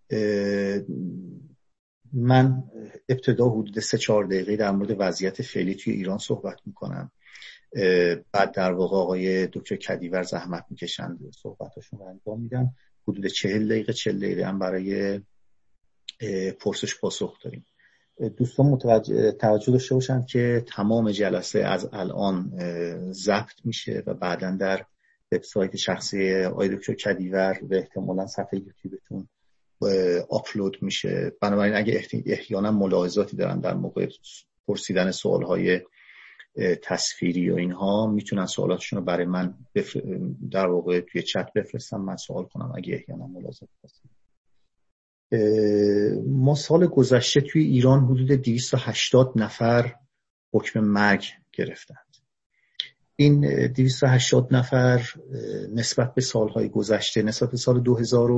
من ابتدا حدود 3-4 دقیقه در مورد وضعیت فعلی توی ایران صحبت میکنم، بعد در واقع آقای دکتر کدیور زحمت میکشند صحبتاشون رو انجام میدن، حدود 40 دقیقه هم برای پرسش پاسخ داریم. دوستان توجه داشته باشند که تمام جلسه از الان ضبط میشه و بعداً در وبسایت شخصی آقای دکتر کدیور و احتمالاً صفحه یوتیوبتون آپلود میشه. بنابراین اگه احیانا ملاحظاتی دارن در موقع پرسیدن سوالهای تصویری و اینها، میتونن سوالاتشون رو برای من در واقع توی چت بفرستن، من سوال کنم اگه احیانا ملاحظاتی هست. ما سال گذشته توی ایران حدود 280 نفر حکم مرگ گرفتند. این 280 نفر نسبت به سالهای گذشته، نسبت به سال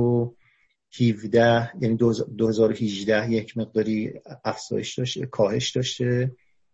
2017 یعنی 2018 یک مقداری کاهش داشته،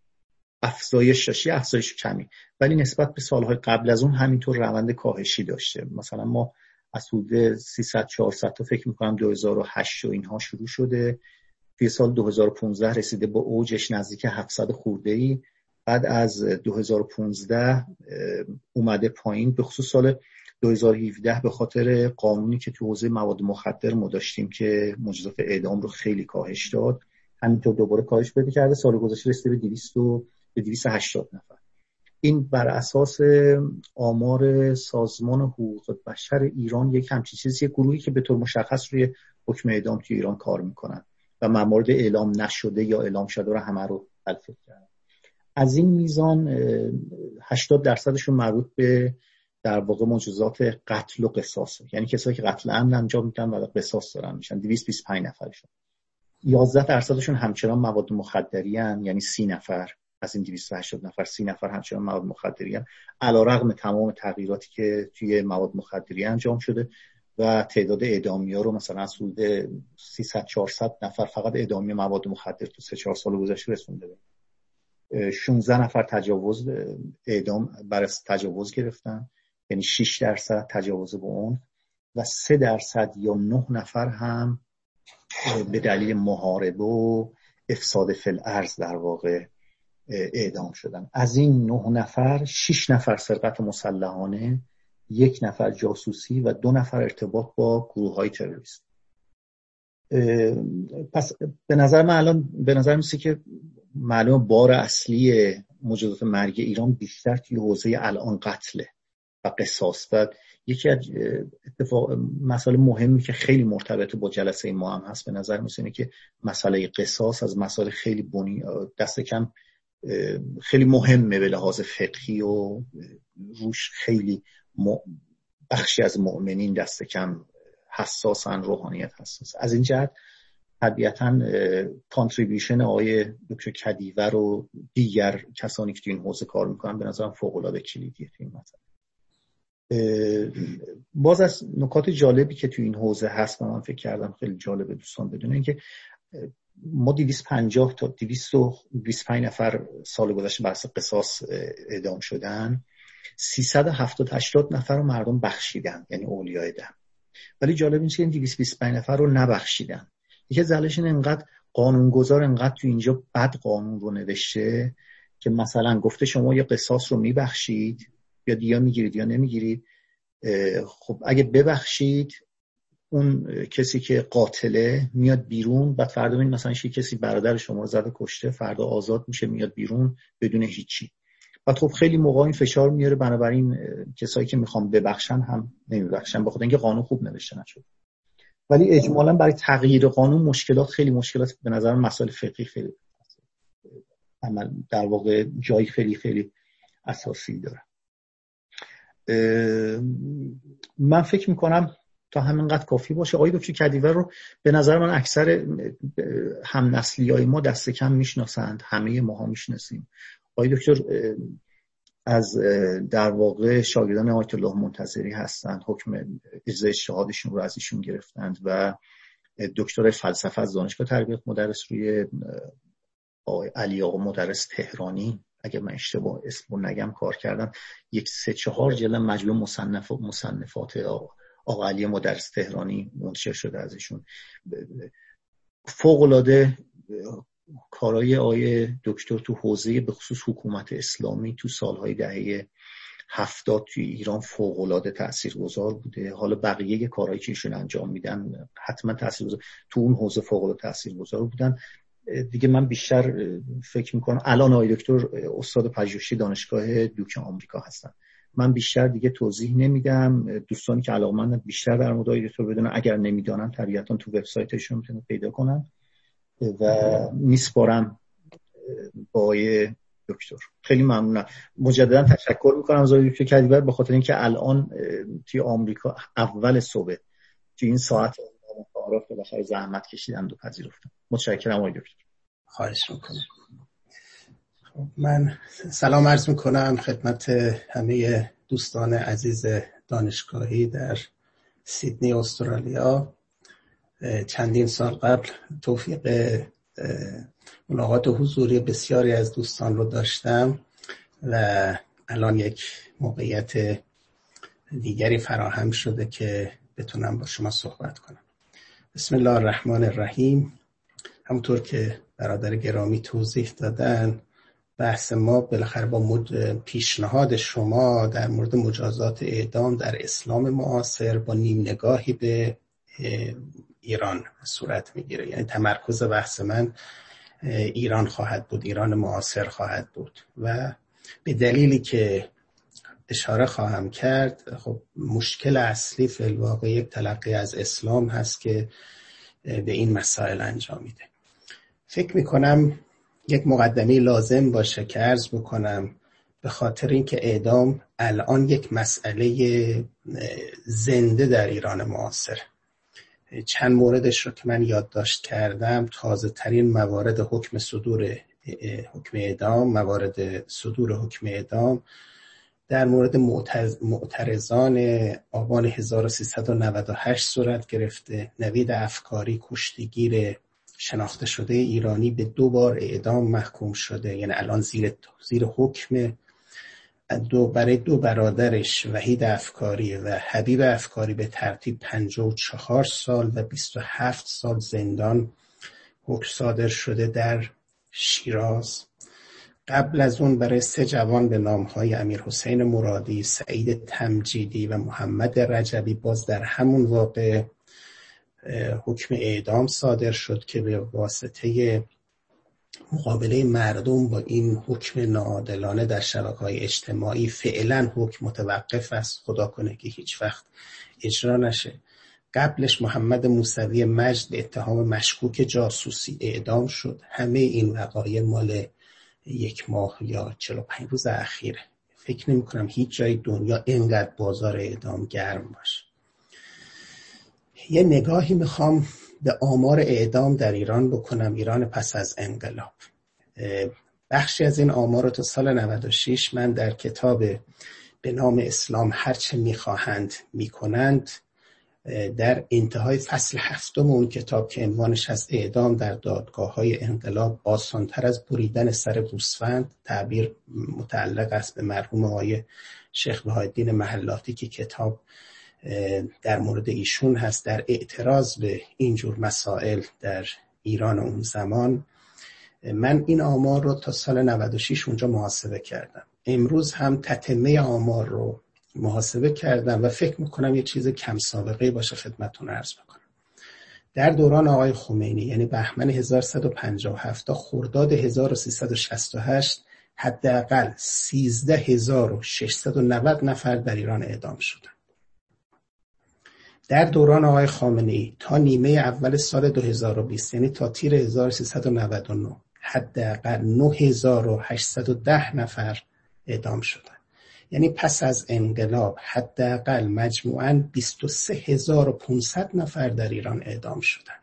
افزایش کمی، ولی نسبت به سالهای قبل از اون همینطور روند کاهشی داشته. مثلا ما از حدود 300-400 تا فکر میکنم 2008 و اینها شروع شده، توی سال 2015 رسیده با اوجش نزدیک 700 خورده‌ای، بعد از 2015 اومده پایین. به خصوص سال 2017 به خاطر قانونی که تو حوزه مواد مخدر ما داشتیم که مجازات اعدام رو خیلی کاهش داد، همینطور دوباره کاهش پیدا کرده، سال گذشته رسیده به 280 نفر. این بر اساس آمار سازمان حقوق بشر ایران یک همچین چیزی، گروهی که به طور مشخص روی حکم اعدام توی ایران کار میکنن و موارد اعلام نشده یا اعلام شده رو همه رو تلفیق کردن. از این میزان 80% مربوط به در واقع مجازات قتل و قصاصه، یعنی کسایی که قتل عمد انجام میدن و قصاص دارن میشن، 225 نفرشون. 11% همچنان مواد مخدری ان، یعنی 30 نفر از این 280 نفر 30 نفر همچنان مواد مخدری ان، علیرغم تمام تغییراتی که توی مواد مخدری انجام شده و تعداد اعدامی‌ها رو مثلا از حدود 300-400 نفر فقط اعدامی مواد مخدر تو 3-4 سال گذشته رسونده به 16 نفر تجاوز اعدام برای تجاوز گرفتن، یعنی 6% تجاوز به اون، و 3% یا 9 نفر هم به دلیل محاربه و افساد فی الارض در واقع اعدام شدن. از این 9 نفر 6 نفر سرقت مسلحانه، 1 نفر جاسوسی و 2 نفر ارتباط با گروه‌های تروریستی. پس به نظر میسه که معلوم بار اصلی مجازات مرگ ایران بیشتر توی حوزه الان قتله و قصاص. و یکی از مسائل مهمی که خیلی مرتبط با جلسه ما هم هست به نظر میسه که مسئله قصاص از مسائل خیلی دست کم خیلی مهمه به لحاظ فقهی و روش خیلی بخشی از مؤمنین دست کم حساسن، روحانیت حساس. از این جهت طبیعتاً کانتریبیوشن آقای دکتر کدیور و دیگر کسانی که تو این حوزه کار میکنن به نظرم فوق‌العاده کلیدیه تو این مسئله. باز از نکات جالبی که تو این حوزه هست و من فکر کردم خیلی جالبه دوستان بدونن که ما 250 تا 225 نفر سال گذشته بحث قصاص اعدام شدن، 370-80 نفر رو مردم بخشیدن، یعنی اولیای دم. ولی جالب اینه که این 225 نفر رو نبخشیدن. یکی از دلایلش انقدر قانونگذار انقدر تو اینجا بد قانون رو نوشته که مثلا گفته شما یه قصاص رو میبخشید یا دیا میگیرید یا نمیگیرید. خب اگه ببخشید اون کسی که قاتله میاد بیرون، بعد فردا ببین مثلا کسی برادر شما رو زده کشته، فردا آزاد میشه میاد بیرون بدون هیچی. بعد خب خیلی موقع این فشار میاره، بنابراین کسایی که میخوام ببخشن هم نمیبخشن، بخاطر اینکه قانون خوب نوشته نشده. ولی اجمالاً برای تغییر قانون خیلی مشکلات به نظر مسائل فقهی خیلی در واقع جای خیلی اساسی داره. من فکر میکنم تا همینقدر کافی باشه. آقای دکتر کدیور رو به نظر من اکثر هم نسلیای ما دست کم میشناسند، همه ماها میشناسیم. آقای دکتر از در واقع شاگردان آیت الله منتظری هستند، حکم اجرای اجتهادشون رو از ایشون گرفتند و دکترای فلسفه از دانشگاه تربیت مدرس روی علی آقا مدرس تهرانی اگه من اشتباه اسمو نگم کار کردن. 3-4 جلد مجموعه مصنفات آقا علی مدرس تهرانی منتشر شده ازشون. فوق‌العاده کارهای آقای دکتر تو حوزه به خصوص حکومت اسلامی تو سالهای دهه 70 توی ایران فوق‌العاده تاثیرگذار بوده. حالا بقیه کارهایی که ایشون انجام میدن حتما تاثیرگذار، تو اون حوزه فوق‌العاده تاثیرگذار بودن. دیگه من بیشتر فکر میکنم الان آقای دکتر استاد پژوهشی دانشگاه دوک آمریکا هستن، من بیشتر دیگه توضیح نمیدم. دوستانی که علاقه‌مندن بیشتر در مورد آقای دکتر بدونن، اگر نمیدونن طبیعتاً تو وبسایتشون میتونن پیدا کنن و میسپارم با آقای دکتر. خیلی ممنونم، مجددا تشکر میکنم از آقای دکتر کدیور به خاطر اینکه الان توی آمریکا اول صبح توی این ساعت تعارف بالاخره زحمت کشیدن و پذیرفتن. متشکرم آقای دکتر. خواهش میکنم. خب من سلام عرض میکنم خدمت همه دوستان عزیز دانشگاهی در سیدنی استرالیا. چندین سال قبل توفیق ملاقات حضوری بسیاری از دوستان رو داشتم و الان یک موقعیت دیگری فراهم شده که بتونم با شما صحبت کنم. بسم الله الرحمن الرحیم. همونطور که برادر گرامی توضیح دادن، بحث ما بالاخره با پیشنهاد شما در مورد مجازات اعدام در اسلام معاصر با نیم نگاهی به ایران صورت میگیره. یعنی تمرکز بحث من ایران خواهد بود، ایران معاصر خواهد بود و به دلیلی که اشاره خواهم کرد، خب مشکل اصلی فی الواقع یک تلقی از اسلام هست که به این مسائل انجام میده. فکر میکنم یک مقدمه لازم باشه که عرض بکنم به خاطر اینکه اعدام الان یک مسئله زنده در ایران معاصر. چند موردش رو که من یادداشت کردم، تازه ترین موارد حکم حکم اعدام در مورد معترضان آبان 1398 صورت گرفته. نوید افکاری کشتیگیر شناخته شده ایرانی به 2 بار اعدام محکوم شده، یعنی الان زیر حکم. برای 2 برادرش وحید افکاری و حبیب افکاری به ترتیب 54 سال و 27 سال زندان حکم صادر شده در شیراز. قبل از اون برای 3 جوان به نامهای امیرحسین مرادی، سعید تمجیدی و محمد رجبی باز در همون واقع حکم اعدام صادر شد که به واسطه مقابله مردم با این حکم ناعادلانه در شبکه‌های اجتماعی فعلا حکم متوقف است، خدا کنه که هیچ وقت اجرا نشه. قبلش محمد موسوی مجد به اتهام مشکوک جاسوسی اعدام شد. همه این وقایع مال 1 ماه یا 45 روز اخیره. فکر نمی کنم هیچ جای دنیا اینقدر بازار اعدام گرم باشه. یه نگاهی میخوام به آمار اعدام در ایران بکنم، ایران پس از انقلاب. بخشی از این آمار رو تا سال 96 من در کتاب به نام اسلام هرچه میخواهند میکنند در انتهای فصل 7 اون کتاب که عنوانش از اعدام در دادگاه‌های انقلاب آسان‌تر از بریدن سر گوسفند، تعبیر متعلق است به مرحوم آقای شیخ بهاءالدین محلاتی که کتاب در مورد ایشون هست در اعتراض به اینجور مسائل در ایران اون زمان. من این آمار رو تا سال 96 اونجا محاسبه کردم. امروز هم تتمه آمار رو محاسبه کردم و فکر میکنم یه چیز کم سابقه باشه خدمتتون عرض بکنم. در دوران آقای خمینی یعنی بهمن 1157 تا خرداد 1368 حداقل 13690 نفر در ایران اعدام شدند. در دوران آقای خامنه‌ای تا نیمه اول سال 2020 یعنی تا تیر 1399 حداقل 9810 نفر اعدام شدند. یعنی پس از انقلاب حداقل مجموعاً 23500 نفر در ایران اعدام شدند.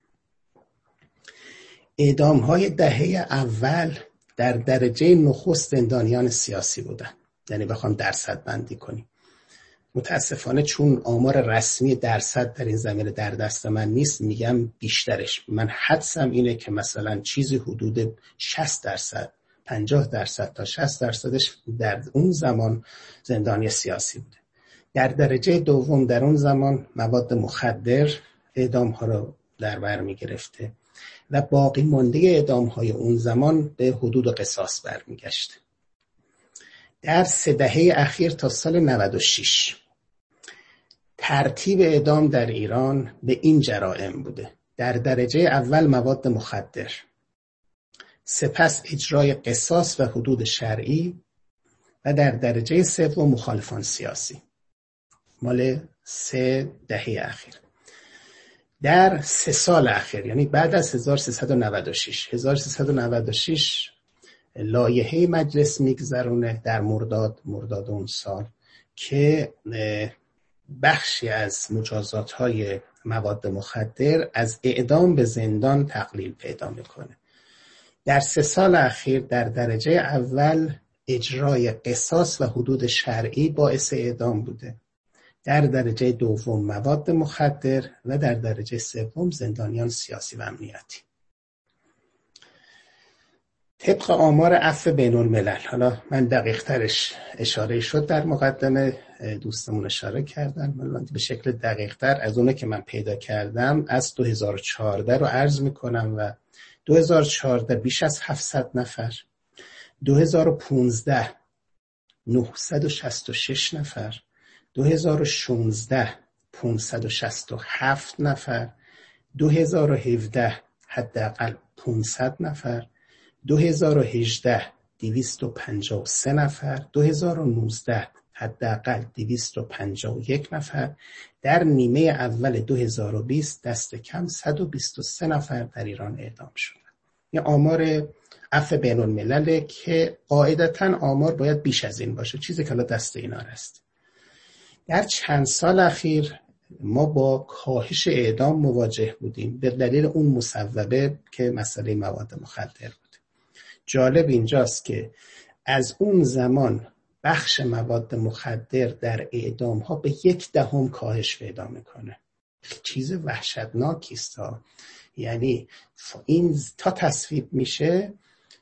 اعدام‌های دهه اول در درجه نخست زندانیان سیاسی بودند. یعنی بخوام درصد بندی کنیم. متاسفانه چون آمار رسمی درصد در این زمینه در دست من نیست میگم بیشترش. من حدسم اینه که مثلا چیزی حدود 60%، 50% تا 60%ش در اون زمان زندانی سیاسی بوده. در درجه دوم در اون زمان مواد مخدر اعدام ها رو در بر می گرفته و باقی مانده اعدام های اون زمان به حدود قصاص برمیگشته. در 3 دهه اخیر تا سال 96 ترتیب اعدام در ایران به این جرائم بوده: در درجه اول مواد مخدر، سپس اجرای قصاص و حدود شرعی و در درجه سوم مخالفان سیاسی. مال 3 دهه اخیر. در 3 سال اخیر، یعنی بعد از 1396 لایحه مجلس میگذرونه در مرداد اون سال که بخشی از مجازات‌های مواد مخدر از اعدام به زندان تقلیل پیدا میکنه. در 3 سال اخیر در درجه اول اجرای قصاص و حدود شرعی باعث اعدام بوده، در درجه دوم مواد مخدر و در درجه سوم زندانیان سیاسی و امنیتی. طبق آمار عفو بین الملل، حالا من دقیق ترش اشاره شد در مقدمه، دوستمون اشاره کردن، من به شکل دقیق تر از اونه که من پیدا کردم از 2014 رو عرض میکنم و 2014 بیش از 700 نفر، 2015 966 نفر، 2016 567 نفر، 2017 حداقل 500 نفر، 2018 253 نفر، 2019 حداقل 251 نفر، در نیمه اول 2020 دست کم 123 نفر در ایران اعدام شدند. این آمار عفو بین الملل که قاعدتاً آمار باید بیش از این باشه، چیزی که حالا دست اینا است. در چند سال اخیر ما با کاهش اعدام مواجه بودیم به دلیل اون مسببه که مسئله مواد مخدر بود. جالب اینجاست که از اون زمان بخش مواد مخدر در اعدام ها به 1/10 کاهش پیدا میکنه. چیز وحشتناکی است. یعنی این تا تصویب میشه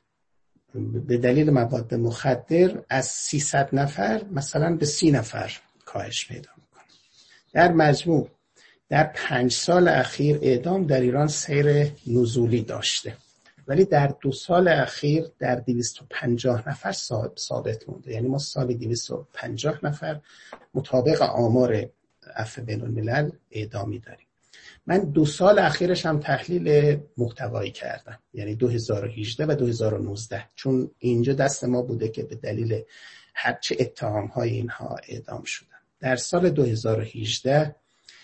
به دلیل مواد مخدر از 300 نفر مثلا به 30 نفر کاهش پیدا میکنه. در مجموع در 5 سال اخیر اعدام در ایران سیر نزولی داشته، ولی در 2 سال اخیر در 250 نفر ثابت مونده. یعنی ما سال 250 نفر مطابق آمار عفو بین الملل اعدامی داریم. من 2 سال اخیرش هم تحلیل محتوایی کردم، یعنی 2018 و 2019، چون اینجا دست ما بوده که به دلیل هرچه اتهام‌های اینها اعدام شدن. در سال 2018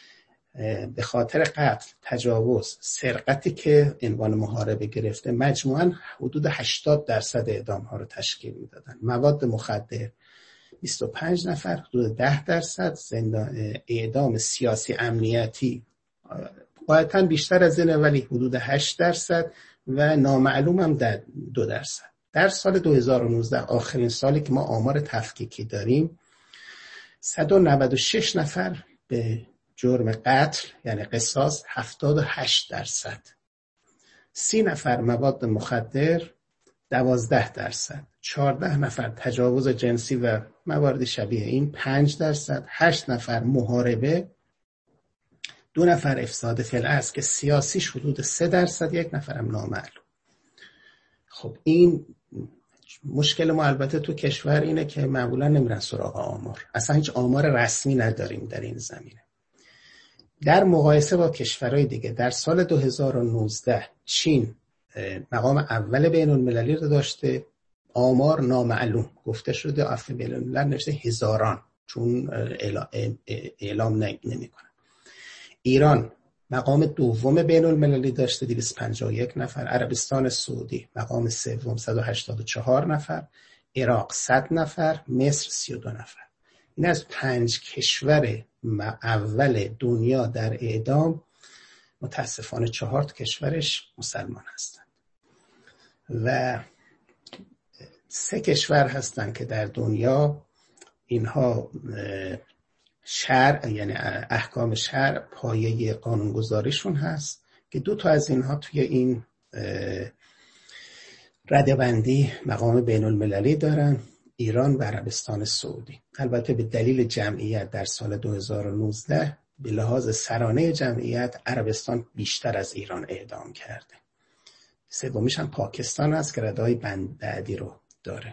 به خاطر قتل، تجاوز، سرقتی که عنوان محاربه گرفته مجموعاً حدود 80% اعدام ها رو تشکیل میدادن. مواد مخدر 25 نفر، حدود 10%، اعدام سیاسی امنیتی قاعدتاً بیشتر از اینه ولی حدود 8% و نامعلوم هم 2%. در سال 2019 آخرین سالی که ما آمار تفکیکی داریم 196 نفر به جرم قتل یعنی قصاص 78%، 30 نفر مواد مخدر 12%، 14 نفر تجاوز جنسی و موارد شبیه این 5%، 8 نفر محاربه، 2 نفر افساد فی الاصل که سیاسیش حدود 3%، 1 نفرم نامعلوم. خب این مشکل ما البته تو کشور اینه که معمولا نمیرن سراغ آمار، اصلا هیچ آمار رسمی نداریم در این زمینه. در مقایسه با کشورهای دیگه در سال 2019 چین مقام اول بین المللی رو داشته، آمار نامعلوم گفته شده، عفو بین الملل نوشته هزاران چون اعلام نمیکنه. ایران مقام دوم بین المللی داشته 251 نفر، عربستان سعودی مقام سوم 184 نفر، عراق 100 نفر، مصر 32 نفر. این از 5 کشور اول دنیا در اعدام، متاسفانه 4 کشورش مسلمان هستند و 3 کشور هستند که در دنیا اینها شرع یعنی احکام شرع پایه قانونگذاریشون هست که 2 تا از اینها توی این ردبندی مقام بین المللی دارن. ایران و عربستان سعودی. البته به دلیل جمعیت در سال 2019 به لحاظ سرانه جمعیت عربستان بیشتر از ایران اعدام کرده. سومیش هم پاکستان است که رده‌های بعدی رو داره.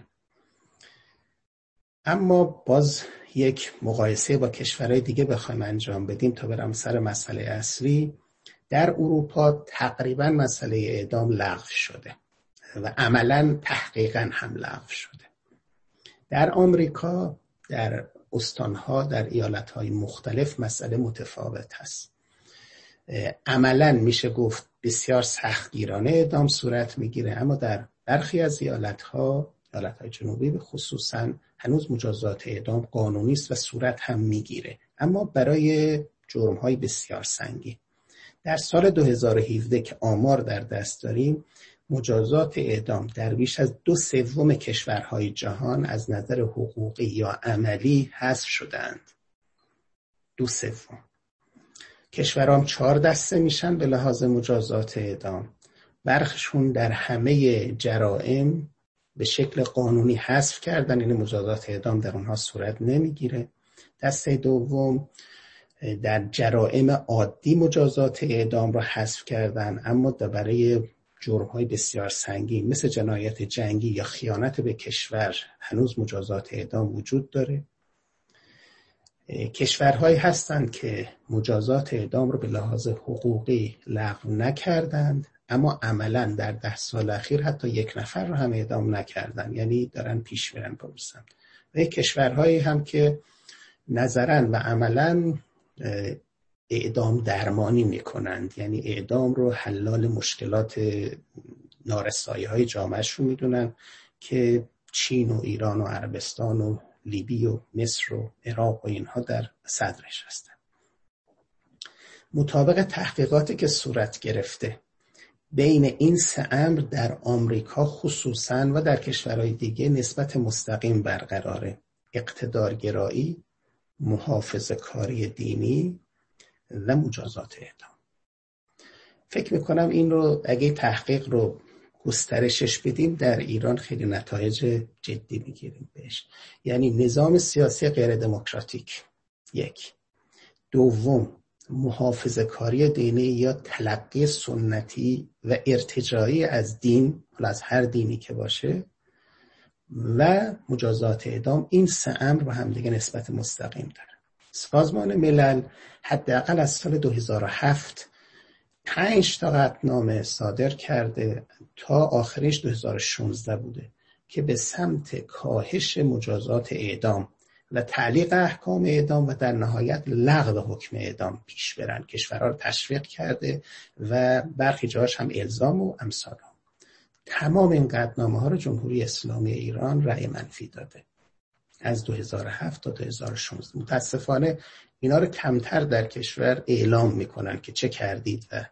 اما باز یک مقایسه با کشورهای دیگه بخوایم انجام بدیم تا برم سر مسئله اصلی، در اروپا تقریبا مسئله اعدام لغو شده و عملاً تحقیقاً هم لغو شده. در آمریکا در استانها در ایالتهای مختلف مسئله متفاوت هست. عملاً میشه گفت بسیار سختگیرانه اعدام صورت میگیره، اما در برخی از ایالتهای جنوبی به خصوصاً هنوز مجازات اعدام قانونی است و صورت هم میگیره، اما برای جرم‌های بسیار سنگین. در سال 2017 که آمار در دست داریم، مجازات اعدام در بیش از 2/3 کشورهای جهان از نظر حقوقی یا عملی حذف شدند. 2/3. کشورام 4 دسته میشن به لحاظ مجازات اعدام. برخشون در همه جرائم به شکل قانونی حذف کردن، یعنی مجازات اعدام در اونها صورت نمیگیره. دسته دوم در جرائم عادی مجازات اعدام را حذف کردن، اما برای جرم‌های بسیار سنگین مثل جنایت جنگی یا خیانت به کشور هنوز مجازات اعدام وجود داره. کشورهایی هستند که مجازات اعدام رو به لحاظ حقوقی لغو نکردند، اما عملاً در 10 سال اخیر حتی 1 نفر رو هم اعدام نکردن، یعنی دارن پیش میرن به سمت. و کشورهایی هم که نظراً و عملاً اعدام درمانی میکنند، یعنی اعدام رو حلال مشکلات نارسایی‌های جامعهشون میدونن که چین و ایران و عربستان و لیبی و مصر و عراق و اینها در صدرش هستن. مطابق تحقیقاتی که صورت گرفته بین این 3 امر در آمریکا خصوصاً و در کشورهای دیگه نسبت مستقیم برقراره: اقتدارگرایی، محافظه‌کاری دینی و مجازات اعدام. فکر میکنم این رو اگه تحقیق رو گسترشش بدیم در ایران خیلی نتایج جدی میگیریم بهش. یعنی نظام سیاسی غیر دموکراتیک، 1. دوم، محافظه‌کاری دینی یا تلقی سنتی و ارتجاعی از دین، از هر دینی که باشه، و مجازات اعدام. این 3 امر با هم دیگه نسبت مستقیم داره. سازمان ملل حداقل از سال 2007 5 تا قطعنامه صادر کرده تا آخرش 2016 بوده که به سمت کاهش مجازات اعدام و تعلیق احکام اعدام و در نهایت لغو حکم اعدام پیش برن. کشورها رو تشویق کرده و برخی جاهاش هم الزام و امثال هم. تمام این قطعنامه ها رو جمهوری اسلامی ایران رأی منفی داده از 2007 تا 2016. متاسفانه اینا رو کمتر در کشور اعلام میکنن که چه کردید. و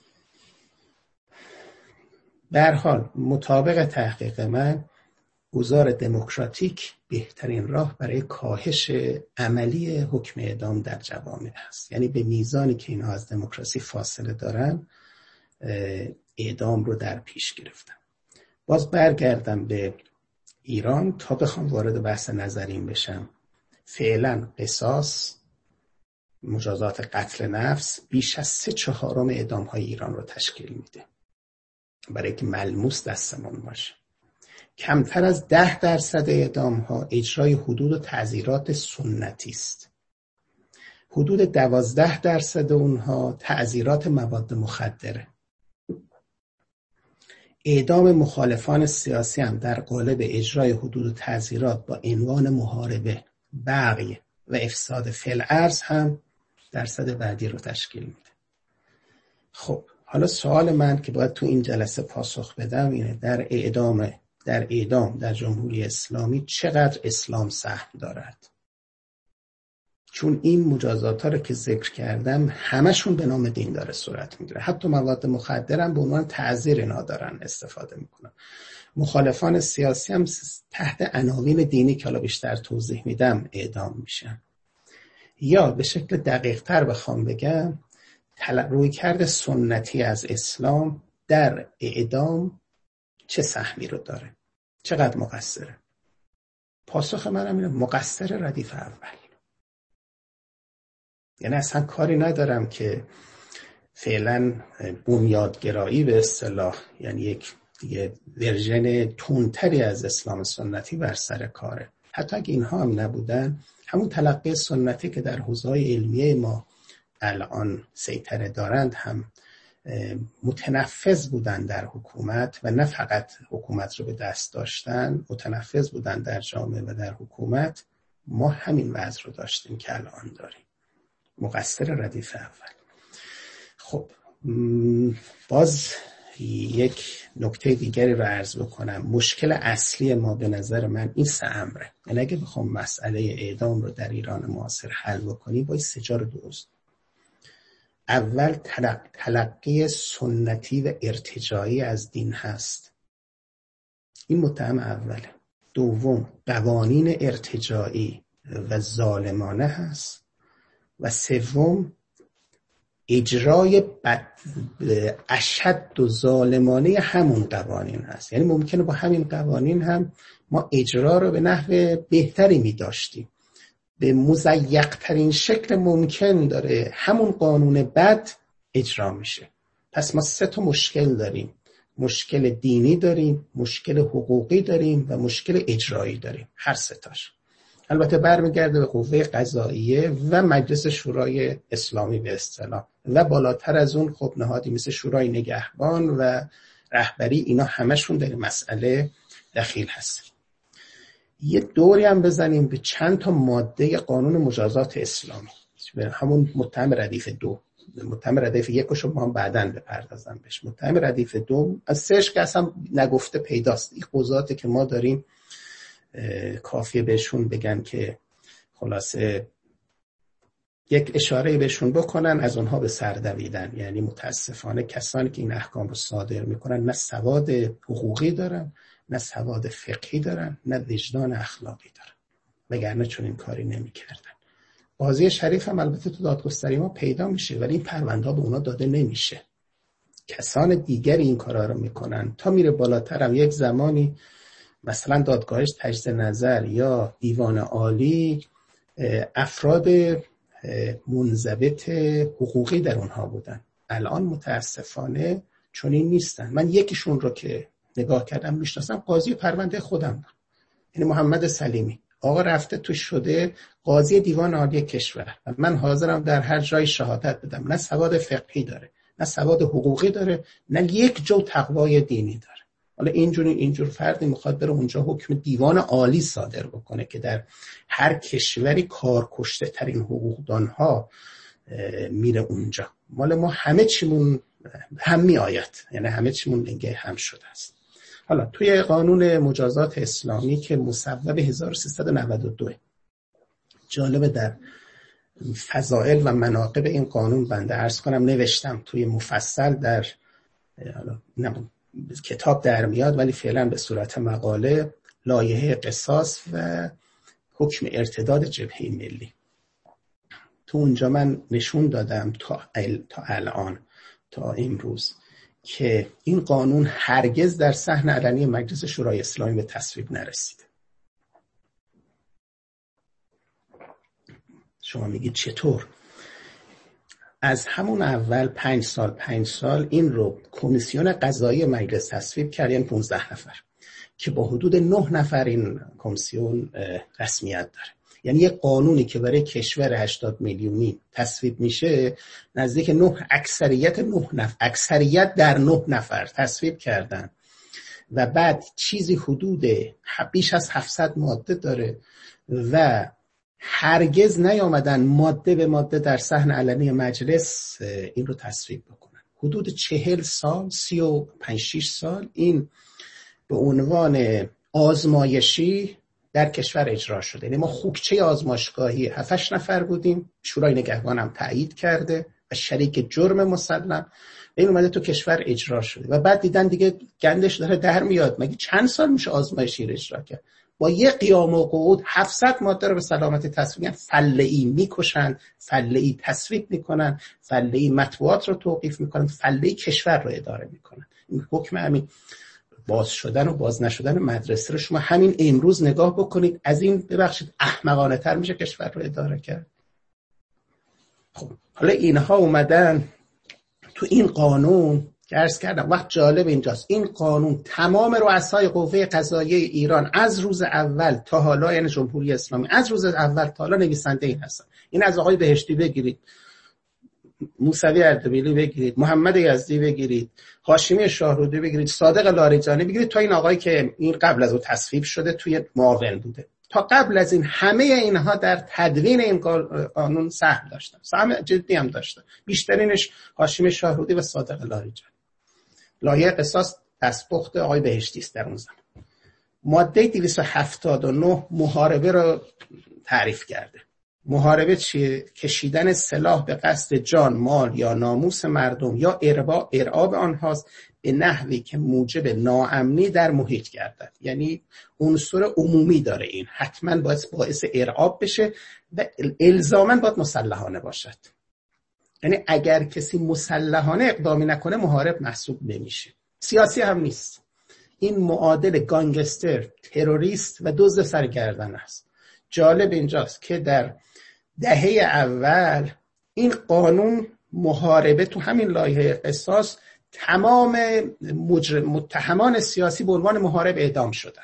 به هر حال مطابق تحقیق من گذار دموکراتیک بهترین راه برای کاهش عملی حکم اعدام در جوامع هست. یعنی به میزانی که اینا از دموکراسی فاصله دارن اعدام رو در پیش گرفتن. باز برگردم به ایران تا بخوام وارد بحث نظریم بشم. فعلا قصاص، مجازات قتل نفس بیش از 3/4 اعدام های ایران رو تشکیل میده، برای که ملموس دستمون باشه. کمتر از 10% اعدام ها اجرای حدود و تعزیرات سنتی است. حدود 12% اونها تعزیرات مواد مخدره. اعدام مخالفان سیاسی هم در قالب اجرای حدود و تعزیرات با عنوان محاربه، بغی و افساد فی الارض هم درصد بعدی رو تشکیل میده. خب حالا سوال من که باید تو این جلسه پاسخ بدم اینه: در اعدام در جمهوری اسلامی چقدر اسلام سهم دارد؟ چون این مجازات ها رو که ذکر کردم همشون به نام دین داره صورت میگیره. حتی مواد مخدر هم به عنوان تعزیر اینا دارن استفاده میکنن. مخالفان سیاسی هم تحت عناوین دینی که حالا بیشتر توضیح میدم اعدام میشن. یا به شکل دقیق تر بخوام بگم، رویکرد سنتی از اسلام در اعدام چه سهمی رو داره؟ چقدر مقصره؟ پاسخ منم اینه مقصر ردیف اول. یعنی اصلا کاری ندارم که فعلا بنیادگرایی به اصطلاح، یعنی یک دیگه ورژن تندتری از اسلام سنتی بر سر کاره. حتی اگه اینها هم نبودن، همون تلقی سنتی که در حوزه‌های علمیه ما الان سیطره دارند هم متنفذ بودن در حکومت و نه فقط حکومت رو به دست داشتن، متنفذ بودن در جامعه و در حکومت. ما همین وضع رو داشتیم که الان داریم. مقصر ردیف اول. خب باز یک نکته دیگری رو عرض بکنم. مشکل اصلی ما به نظر من این 3 امره. یعنی اگه بخوام مسئله اعدام رو در ایران معاصر حل بکنیم، باید 3 جا رو درست. اول تلقی سنتی و ارتجاعی از دین هست، این متهم اوله. دوم قوانین ارتجاعی و ظالمانه هست و سوم اجرای اشد و ظالمانه همون قوانین هست. یعنی ممکنه با همین قوانین هم ما اجرا رو به نحو بهتری می داشتیم، به مضیق ترین شکل ممکن داره همون قانون بد اجرا میشه. پس ما 3 تا مشکل داریم. مشکل دینی داریم، مشکل حقوقی داریم و مشکل اجرایی داریم. هر 3 تاش البته برمیگرده به قوه قضاییه و مجلس شورای اسلامی به اصطلاح و بالاتر از اون خب نهادی مثل شورای نگهبان و رهبری. اینا همشون در مسئله دخیل هست. یه دوری هم بزنیم به چند تا ماده قانون مجازات اسلامی، همون متهم ردیف 2، متهم ردیف 1 رو ما هم بعداً بپردازم بهش. متهم ردیف 2 از 3 که اصلا نگفته پیداست. این قضاتی که ما داریم کافیه بهشون بگن که خلاصه یک اشاره بهشون بکنن، از اونها به سر دویدن. یعنی متاسفانه کسانی که این احکام رو صادر میکنن نه سواد حقوقی دارن، نه سواد فقهی دارن، نه وجدان اخلاقی دارن، وگرنه چون این کاری نمیکردن. قاضی شریف هم البته تو دادگستری ما پیدا میشه، ولی این پرونده به اونا داده نمیشه. کسان دیگری این کارا رو میکنن. تا میره بالاتر هم یک زمانی مثلا دادگاهش تجدید نظر یا دیوان عالی افراد منضبط حقوقی در اونها بودن. الان متاسفانه چون این نیستن. من یکیشون رو که نگاه کردم میشناسم، قاضی پرونده خودم بود، یعنی محمد سلیمی. آقا رفته تو شده قاضی دیوان عالی کشور و من حاضرم در هر جای شهادت بدم. نه سواد فقهی داره، نه سواد حقوقی داره، نه یک جو تقوای دینی داره. حالا اینجور فردی میخواد بره اونجا حکم دیوان عالی صادر بکنه که در هر کشوری کارکشته ترین حقوقدانها میره اونجا. مال ما همه چیمون هم می آید، یعنی همه چیمون لنگه هم شده است. حالا توی قانون مجازات اسلامی که مصوب 1392 جالبه، در فضائل و مناقب این قانون بنده عرض کنم نوشتم توی مفصل در کتاب در میاد، ولی فعلا به صورت مقاله، لایحه قصاص و حکم ارتداد جبهه ملی. تو اونجا من نشون دادم تا الان، تا امروز، که این قانون هرگز در صحن علنی مجلس شورای اسلامی به تصویب نرسید. شما میگید چطور؟ از همون اول 5 سال این رو کمیسیون قضایی مجلس تصویب کرد، یعنی 15 نفر که با حدود 9 نفر این کمیسیون رسمیت داره. یعنی یک قانونی که برای کشور 80 میلیونی تصویب میشه، نزدیک اکثریت در 9 نفر تصویب کردن و بعد چیزی حدود بیش از 700 ماده داره و هرگز نیامدن ماده به ماده در صحن علنی مجلس این رو تصویب بکنن. حدود 40 سال 35-6 سال این به عنوان آزمایشی در کشور اجرا شده. یعنی ما خوکچه آزمایشگاهی 7-8 نفر بودیم، شورای نگهبان هم تایید کرده و شریک جرم مسلم، این اومده تو کشور اجرا شده و بعد دیدن دیگه گندش داره در میاد. مگه چند سال میشه آزمایشی رو اجرا کرد؟ با یه قیام و قعود 700 ماده رو به سلامتی تصویب میکنن، فله‌ای میکشن، فله‌ای تصویب میکنن، فله‌ای مطبوعات رو توقیف میکنن، فله‌ای کشور رو اداره میکنن. این حکم همین باز شدن و باز نشدن مدرسه رو شما همین امروز نگاه بکنید، از این ببخشید احمقانه تر میشه کشور رو اداره کرد. خب حالا اینها اومدن تو این قانون که عرض کردم. وقت جالب اینجاست، این قانون تمام رؤسای قوه قضاییه ایران از روز اول تا حالا، یعنی جمهوری اسلامی از روز اول تا حالا نویسنده این هستن. این از آقای بهشتی بگیرید، موسوی اردبیلی بگیرید، محمد یزدی بگیرید، هاشمی شاهرودی بگیرید، صادق لاریجانی بگیرید، تا این آقایی که این قبل از او تصویب شده توی معاون بوده، تا قبل از این همه اینها در تدوین این قانون سهم داشتن، سهم جدی هم داشتن. بیشترینش هاشمی شاهرودی و صادق لاریجانی. لایحه قصاص دستپخت آقای بهشتی است در اون زمان. ماده 279 محاربه رو تعریف کرده. محاربه چیه؟ کشیدن سلاح به قصد جان، مال یا ناموس مردم یا ارعاب آنهاست به نحوی که موجب ناامنی در محیط گردد. یعنی عنصر عمومی داره، این حتما باعث ارعاب بشه و الزاماً باید مسلحانه باشد. یعنی اگر کسی مسلحانه اقدامی نکنه محارب محسوب نمیشه. سیاسی هم نیست. این معادل گانگستر، تروریست و دزد سرگردن است. جالب اینجاست که در دهه اول این قانون محاربه تو همین لایحه قصاص تمام متهمان سیاسی به عنوان محارب اعدام شدن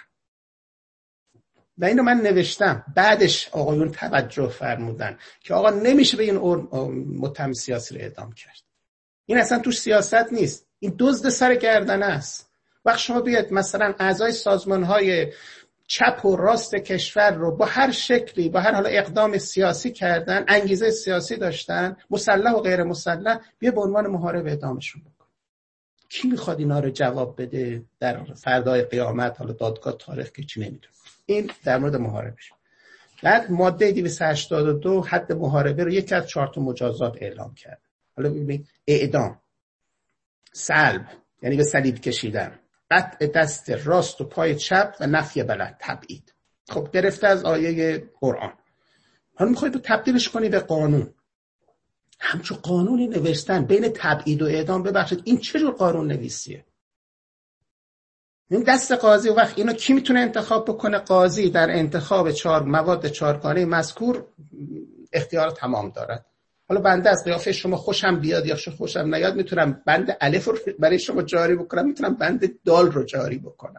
و اینو من نوشتم. بعدش آقایون توجه فرمودن که آقا نمیشه به این متهم سیاسی رو اعدام کرد. این اصلا توش سیاست نیست، این دزد سرگردنه است. وقت شما بیاید مثلا اعضای سازمان‌های چپ و راست کشور رو با هر شکلی، با هر حالا اقدام سیاسی کردن، انگیزه سیاسی داشتن، مسلح و غیر مسلح، بیا به عنوان محارب اعدامشون بکن. کی میخواد اینا رو جواب بده در فردای قیامت؟ حالا دادگاه تاریخ که چی نمیدونه. این در مورد محاربه. بعد ماده 282 حد محاربه رو یکی از 4 تا مجازات اعلام کرد. حالا ببینید، اعدام، سلب یعنی به صلیب کشیدن، قطع دست راست و پای چپ و نفی بلد، تبعید. خب گرفته از آیه قرآن. حالا میخواید تو تبدیلش کنی به قانون. همچون قانونی نوشتن بین تبعید و اعدام. ببخشید این چه جور قانون نویسیه؟ این دست قاضی. و وقت اینو کی میتونه انتخاب بکنه؟ قاضی در انتخاب مواد 4گانه مذکور اختیار تمام دارد. حالا بنده از قیافه شما خوشم بیاد یا خوشم نیاد میتونم بند الف رو برای شما جاری بکنم، میتونم بند دال رو جاری بکنم.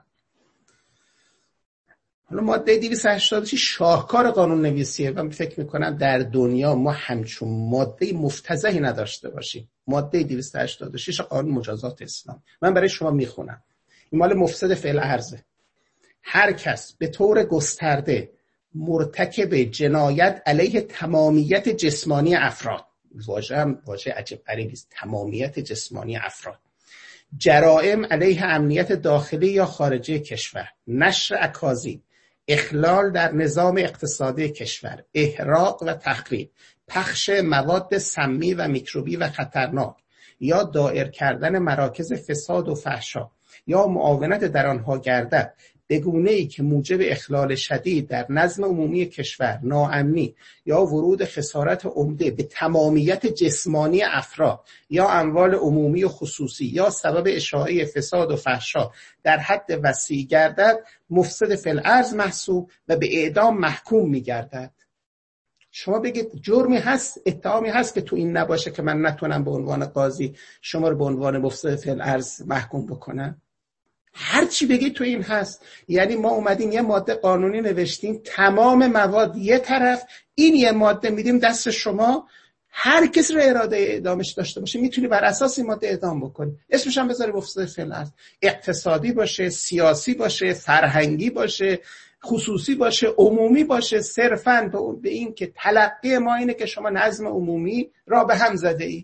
حالا ماده 286 شاهکار قانون نویسیه و فکر میکنم در دنیا ما همچون ماده مفتضحی نداشته باشیم. ماده 286 قانون مجازات اسلام من برای شما میخونم. این مال مفسد فعل ارزه. هر کس به طور گسترده مرتکب جنایت علیه تمامیت جسمانی افراد، واژه عجب غریبی است، تمامیت جسمانی افراد، جرائم علیه امنیت داخلی یا خارجی کشور، نشر اکاذیب، اخلال در نظام اقتصادی کشور، احراق و تخریب، پخش مواد سمی و میکروبی و خطرناک یا دایر کردن مراکز فساد و فحشا یا معاونت در آنها گردد به گونه‌ای که موجب اخلال شدید در نظم عمومی کشور، ناامنی یا ورود خسارت عمده به تمامیت جسمانی افراد یا اموال عمومی و خصوصی یا سبب اشاعه فساد و فحشا در حد وسیع گردد، مفسد فی الارض محسوب و به اعدام محکوم می‌گردد. شما بگید جرمی هست، اتهامی هست که تو این نباشه که من نتونم به عنوان قاضی شما رو به عنوان مفسد فی الارض محکوم بکنم؟ هر چی بگید تو این هست. یعنی ما اومدیم یه ماده قانونی نوشتیم، تمام مواد یه طرف، این یه ماده میدیم دست شما، هر کسی رو اراده اعدامش داشته باشه میتونی بر اساس این ماده اعدام بکنی. اسمش هم بذاری مفسد فی الارض، اقتصادی باشه، سیاسی باشه، فرهنگی باشه، خصوصی باشه، عمومی باشه، صرفاً به این که تلقی ما اینه که شما نظم عمومی را به هم زده ای.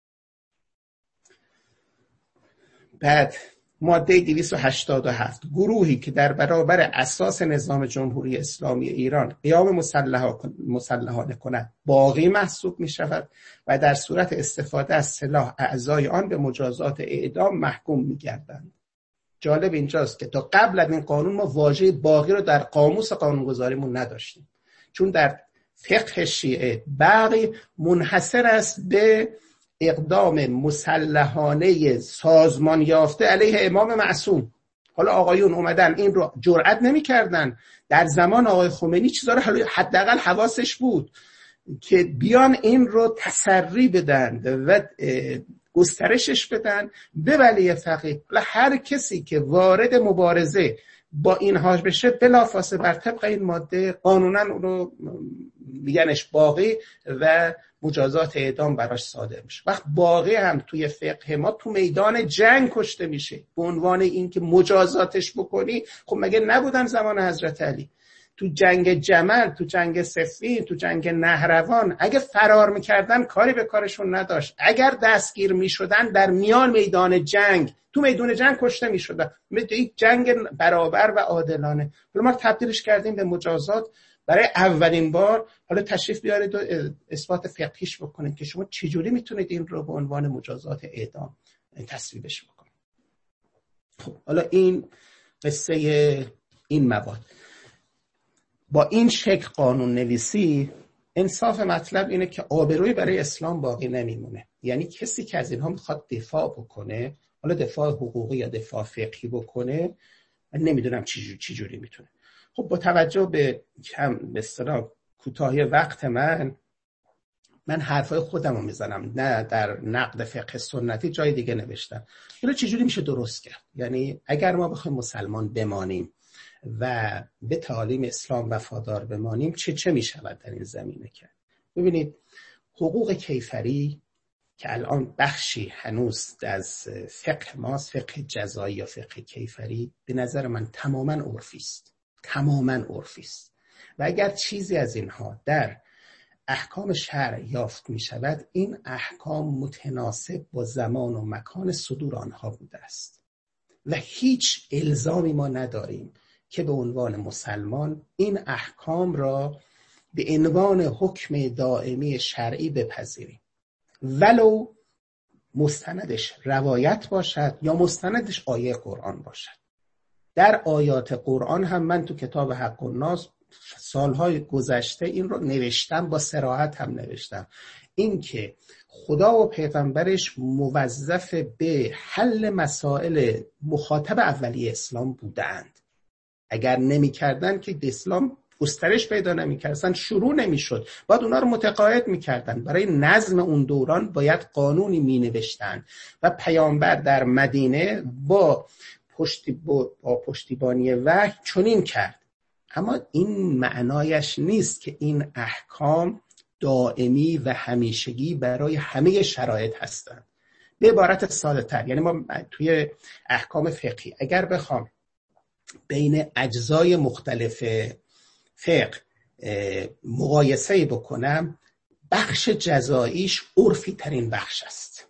بعد ماده 287 گروهی که در برابر اساس نظام جمهوری اسلامی ایران قیام مسلحانه کند باغی محسوب می شود و در صورت استفاده از سلاح اعضای آن به مجازات اعدام محکوم می گردند. جالب اینجاست که تا قبل از این قانون ما واژه باغی رو در قاموس قانونگذاریمون نداشتیم، چون در فقه شیعه باغی منحصر است به اقدام مسلحانه سازمان یافته علیه امام معصوم. حالا آقایون اومدن این رو جرئت نمی‌کردن. در زمان آقای خمینی چیزا رو حداقل حواسش بود که بیان این رو تسری بدن و گسترشش بدن به ولی فقیه. هر کسی که وارد مبارزه با اینها بشه بلافاصله بر طبق این ماده قانونا اون رو میگنش باقی و مجازات اعدام براش صادر میشه. وقت باقی هم توی فقه ما تو میدان جنگ کشته میشه به عنوان این که مجازاتش بکنی. خب مگه نبودن زمان حضرت علی تو جنگ جمل، تو جنگ صفین، تو جنگ نهروان اگه فرار میکردن کاری به کارشون نداشت. اگر دستگیر میشدن در میان میدان جنگ، تو میدان جنگ کشته میشدن. یک جنگ برابر و عادلانه. حالا ما تبدیلش کردیم به مجازات. برای اولین بار حالا تشریف بیارید و اثبات فقهیش بکنید که شما چجوری میتونید این رو به عنوان مجازات اعدام تصویبش بکنید. خب حالا این قصه این مواد. با این شکل قانون نویسی انصاف مطلب اینه که آبروی برای اسلام باقی نمیمونه. یعنی کسی که از اینها میخواد دفاع بکنه، حالا دفاع حقوقی یا دفاع فقهی بکنه، من نمیدونم چجوری میتونه. خب با توجه به به اصطلاح کوتاهی وقت من حرفای خودم رو میزنم، نه در نقد فقه سنتی جای دیگه نوشتم. حالا چجوری میشه درست کرد؟ یعنی اگر ما بخوایم مسلمان بمانیم و به تعالیم اسلام وفادار بمانیم چه میشود در این زمینه کرد؟ ببینید حقوق کیفری که الان بخشی هنوز از فقه ماست، فقه جزایی یا فقه کیفری، به نظر من تماما عرفی است و اگر چیزی از اینها در احکام شرع یافت می شود، این احکام متناسب با زمان و مکان صدور آنها بوده است و هیچ الزامی ما نداریم که به عنوان مسلمان این احکام را به عنوان حکم دائمی شرعی بپذیریم، ولو مستندش روایت باشد یا مستندش آیه قرآن باشد. در آیات قرآن هم من تو کتاب حق الناس سالهای گذشته این رو نوشتم، با صراحت هم نوشتم، این که خدا و پیغمبرش موظف به حل مسائل مخاطب اولیه اسلام بودند. اگر نمی کردن که اسلام گسترش پیدا نمی کردن، شروع نمی شد. باید اونا رو متقاعد می کردن. برای نظم اون دوران باید قانونی می نوشتن و پیامبر در مدینه با پشتیبانی وحی چنین کرد. اما این معنایش نیست که این احکام دائمی و همیشگی برای همه شرایط هستند. به عبارت ساده تر، یعنی ما توی احکام فقهی اگر بخوام بین اجزای مختلف فقه مقایسه بکنم، بخش جزاییش عرفی ترین بخش است.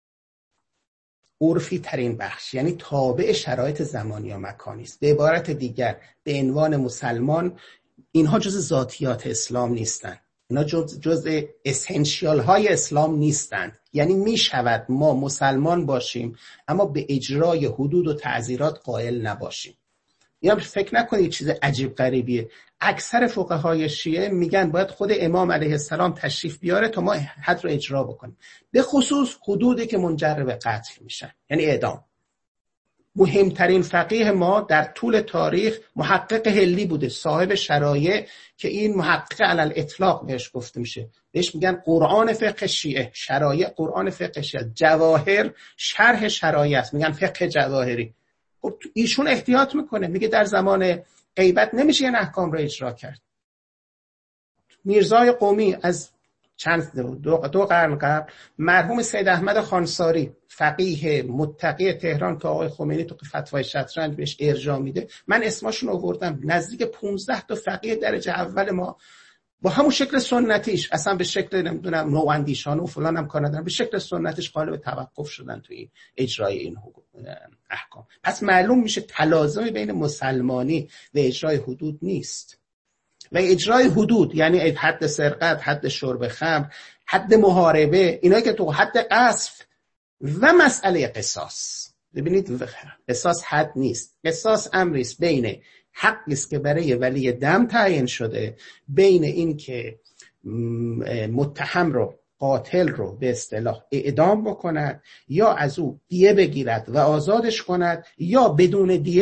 عرفی ترین بخش یعنی تابع شرایط زمانی و مکانی است. به عبارت دیگر به عنوان مسلمان اینها جز ذاتیات اسلام نیستند، اینا جز اسنشیال های اسلام نیستند. یعنی می شود ما مسلمان باشیم اما به اجرای حدود و تعزیرات قائل نباشیم. یا فکر نکنید چیز عجیب غریبیه. اکثر فقهای شیعه میگن باید خود امام علیه السلام تشریف بیاره تا ما حد رو اجرا بکنیم، به خصوص حدودی که منجر به قتل میشن، یعنی اعدام. مهمترین فقیه ما در طول تاریخ محقق حلی بوده، صاحب شرایع که این محقق علی الاطلاق بهش گفته میشه، بهش میگن قرآن فقه شیعه، شرایع قرآن فقه شیعه. جواهر شرح شرایع است، میگن فقه جواهری. ایشون احتیاط میکنه، میگه در زمان غیبت نمیشه این احکام رو اجرا کرد. میرزای قمی از دو قرن قبل، مرحوم سید احمد خانساری فقیه متقی تهران که آقای خمینی تو فتوای شطرنج بهش ارجاع میده، من اسمشون آوردم، نزدیک 15 تا فقیه درجه اول ما با همون شکل سنتیش، اصلا به شکل نمیدونم نواندیشان و فلان هم کار ندارن، به شکل سنتیش قالب توقف شدن تو این اجرای این احکام. پس معلوم میشه تلازمی بین مسلمانی و اجرای حدود نیست. و اجرای حدود یعنی حد سرقت، حد شرب خمر، حد محاربه، اینایی که تو حد قذف و مسئله قصاص. ببینید قصاص حد نیست، قصاص امری است بین حقی است که برای ولی دم تعیین شده، بین این که متهم رو، قاتل رو به اصطلاح اعدام بکند یا از او دیه بگیرد و آزادش کند، یا بدون دیه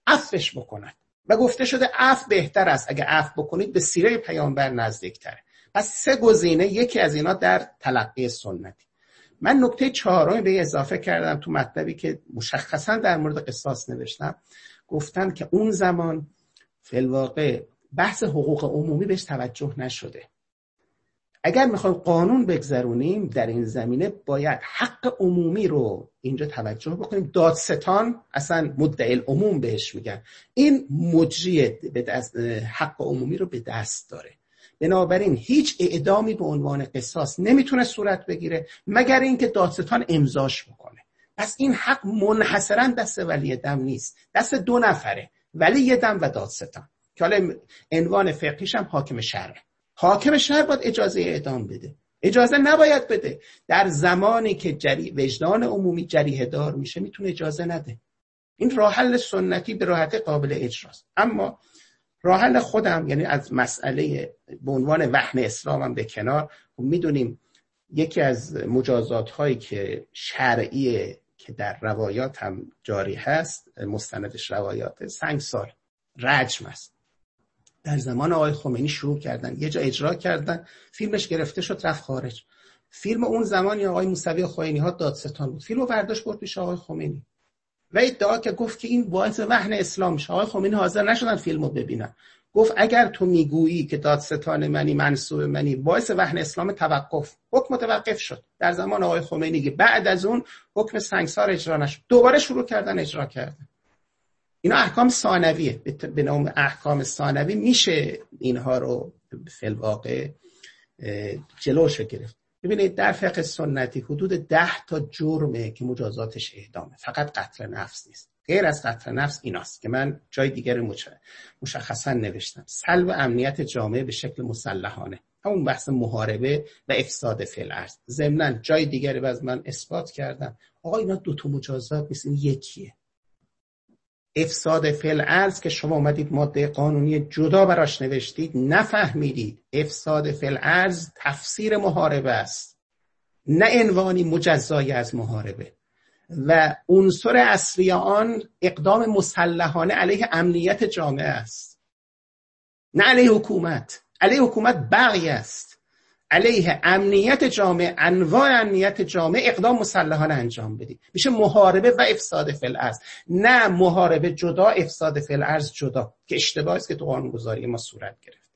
عفوش بکند و گفته شده عفو بهتر است، اگه عفو بکنید به سیره پیامبر نزدیکتره. پس 3 گزینه، یکی از اینا در تلقی سنتی. من نکته 4 به اضافه کردم تو مطلبی که مشخصا در مورد قصاص نوشتم. گفتم که اون زمان فی الواقع بحث حقوق عمومی بهش توجه نشده. اگر میخوایم قانون بگذرونیم در این زمینه باید حق عمومی رو اینجا توجه بکنیم. دادستان اصلا مدعی العموم بهش میگن، این مجری حق عمومی رو به دست داره. بنابراین هیچ اعدامی به عنوان قصاص نمیتونه صورت بگیره مگر اینکه دادستان امضاش بکنه. پس این حق منحصرا دست ولی دم نیست، دست 2 نفره، ولی دم و دادستان، که حالا عنوان فقهیش هم حاکم شرع. حاکم شهر باید اجازه اعدام بده، اجازه نباید بده. در زمانی که وجدان عمومی جریحه دار میشه میتونه اجازه نده. این راه حل سنتی به راحتی قابل اجراست. اما راه حل خودم، یعنی از مسئله به عنوان وهن اسلامم به کنار، میدونیم یکی از مجازات هایی که شرعیه که در روایات هم جاری هست، مستندش روایات، سنگسار، رجم است. در زمان آقای خمینی شروع کردن، یه جا اجرا کردن، فیلمش گرفته شد رفت خارج. فیلم اون زمانی آقای موسوی خوئینی ها دادستان بود، فیلمو برداشت برد پیش آقای خمینی و ادعا که گفت که این باعث وهن اسلام میشه. آقای خمینی حاضر نشدن فیلمو ببینن. گفت اگر تو میگویی که دادستان منی، منصوب منی، باعث وهن اسلام، توقف. حکم متوقف شد در زمان آقای خمینی که بعد از اون حکم سنگسار اجرا نشد. دوباره شروع کردن اجرا کردن. اینا احکام ثانویه، به نام احکام ثانوی میشه اینها رو فی الواقع جلوش گرفت. ببینید در فقه سنتی حدود 10 تا جرمه که مجازاتش اعدامه، فقط قتل نفس نیست. غیر از قتل نفس ایناست که من جای دیگر مشخصا نوشتم: سلب امنیت جامعه به شکل مسلحانه، همون بحث محاربه و افساد فی الارض. ضمناً جای دیگری باز من اثبات کردم آقا اینا 2 تا مجازات نیست، این یکیه. افساد فی الارض که شما اومدید ماده قانونی جدا براش نوشتید، نفهمیدید افساد فی الارض تفسیر محاربه است، نه عنوانی مجزای از محاربه. و عنصر اصلی آن اقدام مسلحانه علیه امنیت جامعه است، نه علیه حکومت. علیه حکومت بغی است، علیه امنیت جامعه، انواع امنیت جامعه اقدام مسلحانه انجام بدید. میشه محاربه و افساد فی الارض، نه محاربه جدا افساد فی الارض جدا، که اشتباهی است که تو قانونگذاری ما صورت گرفت.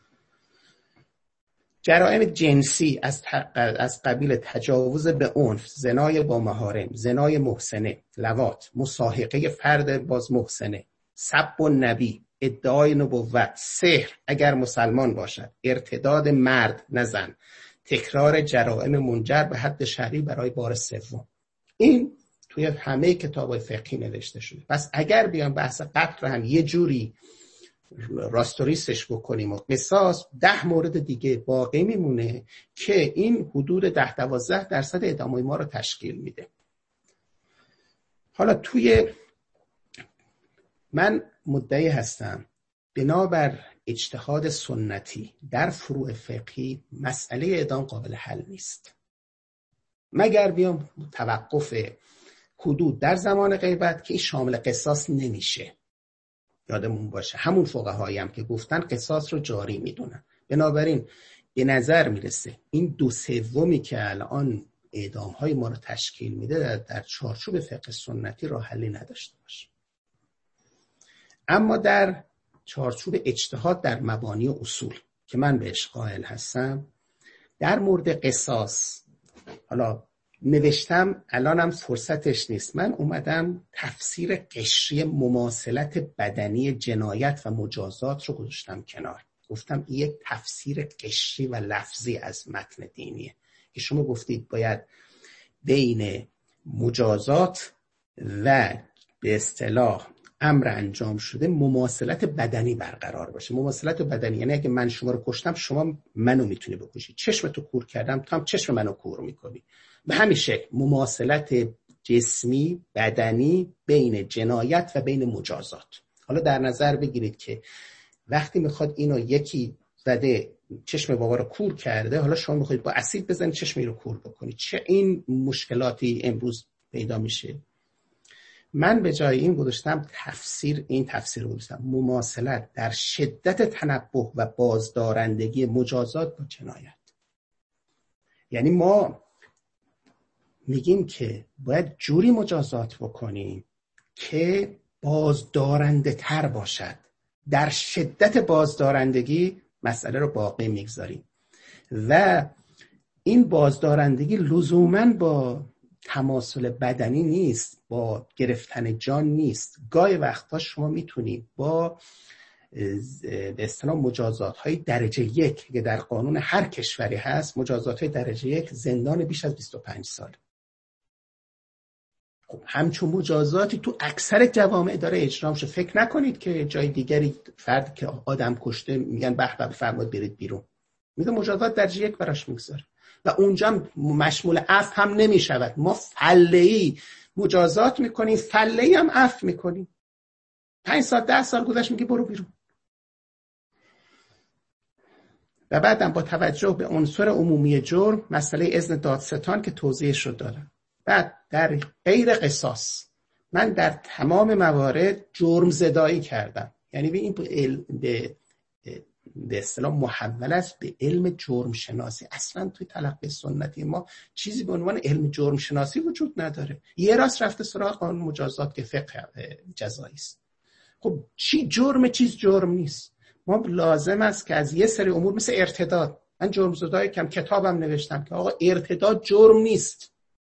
جرائم جنسی از قبیل تجاوز به عنف، زنای با محارم، زنای محسنه، لواط، مصاحقه فرد باز محسنه، سب النبی، ادعای نبوت، سحر اگر مسلمان باشد، ارتداد مرد نه زن، تکرار جرائم منجر به حد شرعی برای بار 3. این توی همه کتاب‌های فقهی نوشته شده. پس اگر بیان بحث قتل رو هم یه جوری راستوریستش بکنیم و قصاص، 10 مورد دیگه باقی میمونه که این حدود 10-12% اعدام‌های ما رو تشکیل میده. حالا توی من مدعی هستم بنابر اجتهاد سنتی در فروع فقهی مسئله اعدام قابل حل نیست، مگر بیام توقف حدود در زمان غیبت که این شامل قصاص نمیشه. یادمون باشه همون فقهایی هم که گفتن قصاص رو جاری میدونن. بنابراین به نظر میرسه این 2/3 که الان اعدام های ما رو تشکیل میده در چارچوب فقه سنتی راه حلی نداشته باشه. اما در چارچوب اجتهاد در مبانی و اصول که من بهش قائل هستم، در مورد قصاص حالا نوشتم، الانم فرصتش نیست، من اومدم تفسیر قشری مماثلت بدنی جنایت و مجازات رو گذاشتم کنار. گفتم این یک تفسیر قشری و لفظی از متن دینیه که شما گفتید باید بین مجازات و به اصطلاح امر انجام شده مماثلت بدنی برقرار باشه. مماثلت بدنی یعنی اگه من شما رو کشتم شما منو میتونی بکشی، چشمتو کور کردم تو هم چشم منو کور میکنی. به همین شکل مماثلت جسمی بدنی بین جنایت و بین مجازات. حالا در نظر بگیرید که وقتی میخواد اینو یکی زده چشم بابا رو کور کرده، حالا شما میخواید با اسید بزنید چشمی رو کور بکنید، چه این مشکلاتی امروز پیدا میشه. من به جای این گذاشتم این تفسیر گذاشتم: مماثلت در شدت تنبه و بازدارندگی مجازات با جنایت. یعنی ما میگیم که باید جوری مجازات بکنیم که بازدارنده تر باشد. در شدت بازدارندگی مسئله رو باقی میگذاریم و این بازدارندگی لزوماً با تماسل بدنی نیست، با گرفتن جان نیست. گاهی وقتا شما میتونید با به اصطلاح مجازات‌های درجه 1 که در قانون هر کشوری هست، مجازات‌های درجه 1 زندان بیش از 25 سال. خب همچون مجازاتی تو اکثر جوامع داره اجرا میشه. فکر نکنید که جای دیگری فرد که آدم کشته میگن به بفرمایید برید بیرون. میگه مجازات درجه 1 براش میگذاره و اونجا مشمول عفو هم نمیشود. ما فله‌ای مجازات میکنیم، فله‌ای هم عفو میکنیم. 5 سال 10 سال گذشت میگه برو بیرون. و بعدم با توجه به عنصر عمومی جرم، مسئله اذن دادستان که توضیحش رو دادم. بعد در غیر قصاص من در تمام موارد جرم زدایی کردم. یعنی این به اصطلاح محول است به علم جرم شناسی. اصلا توی تلقی سنتی ما چیزی به عنوان علم جرم شناسی وجود نداره. یه راست رفته سراغ قانون مجازات که فقه جزایی است. خب چی جرم چیز جرم نیست. ما لازم است که از یه سری امور مثل ارتداد، من جرم زدایی کتابم نوشتم که آقا ارتداد جرم نیست.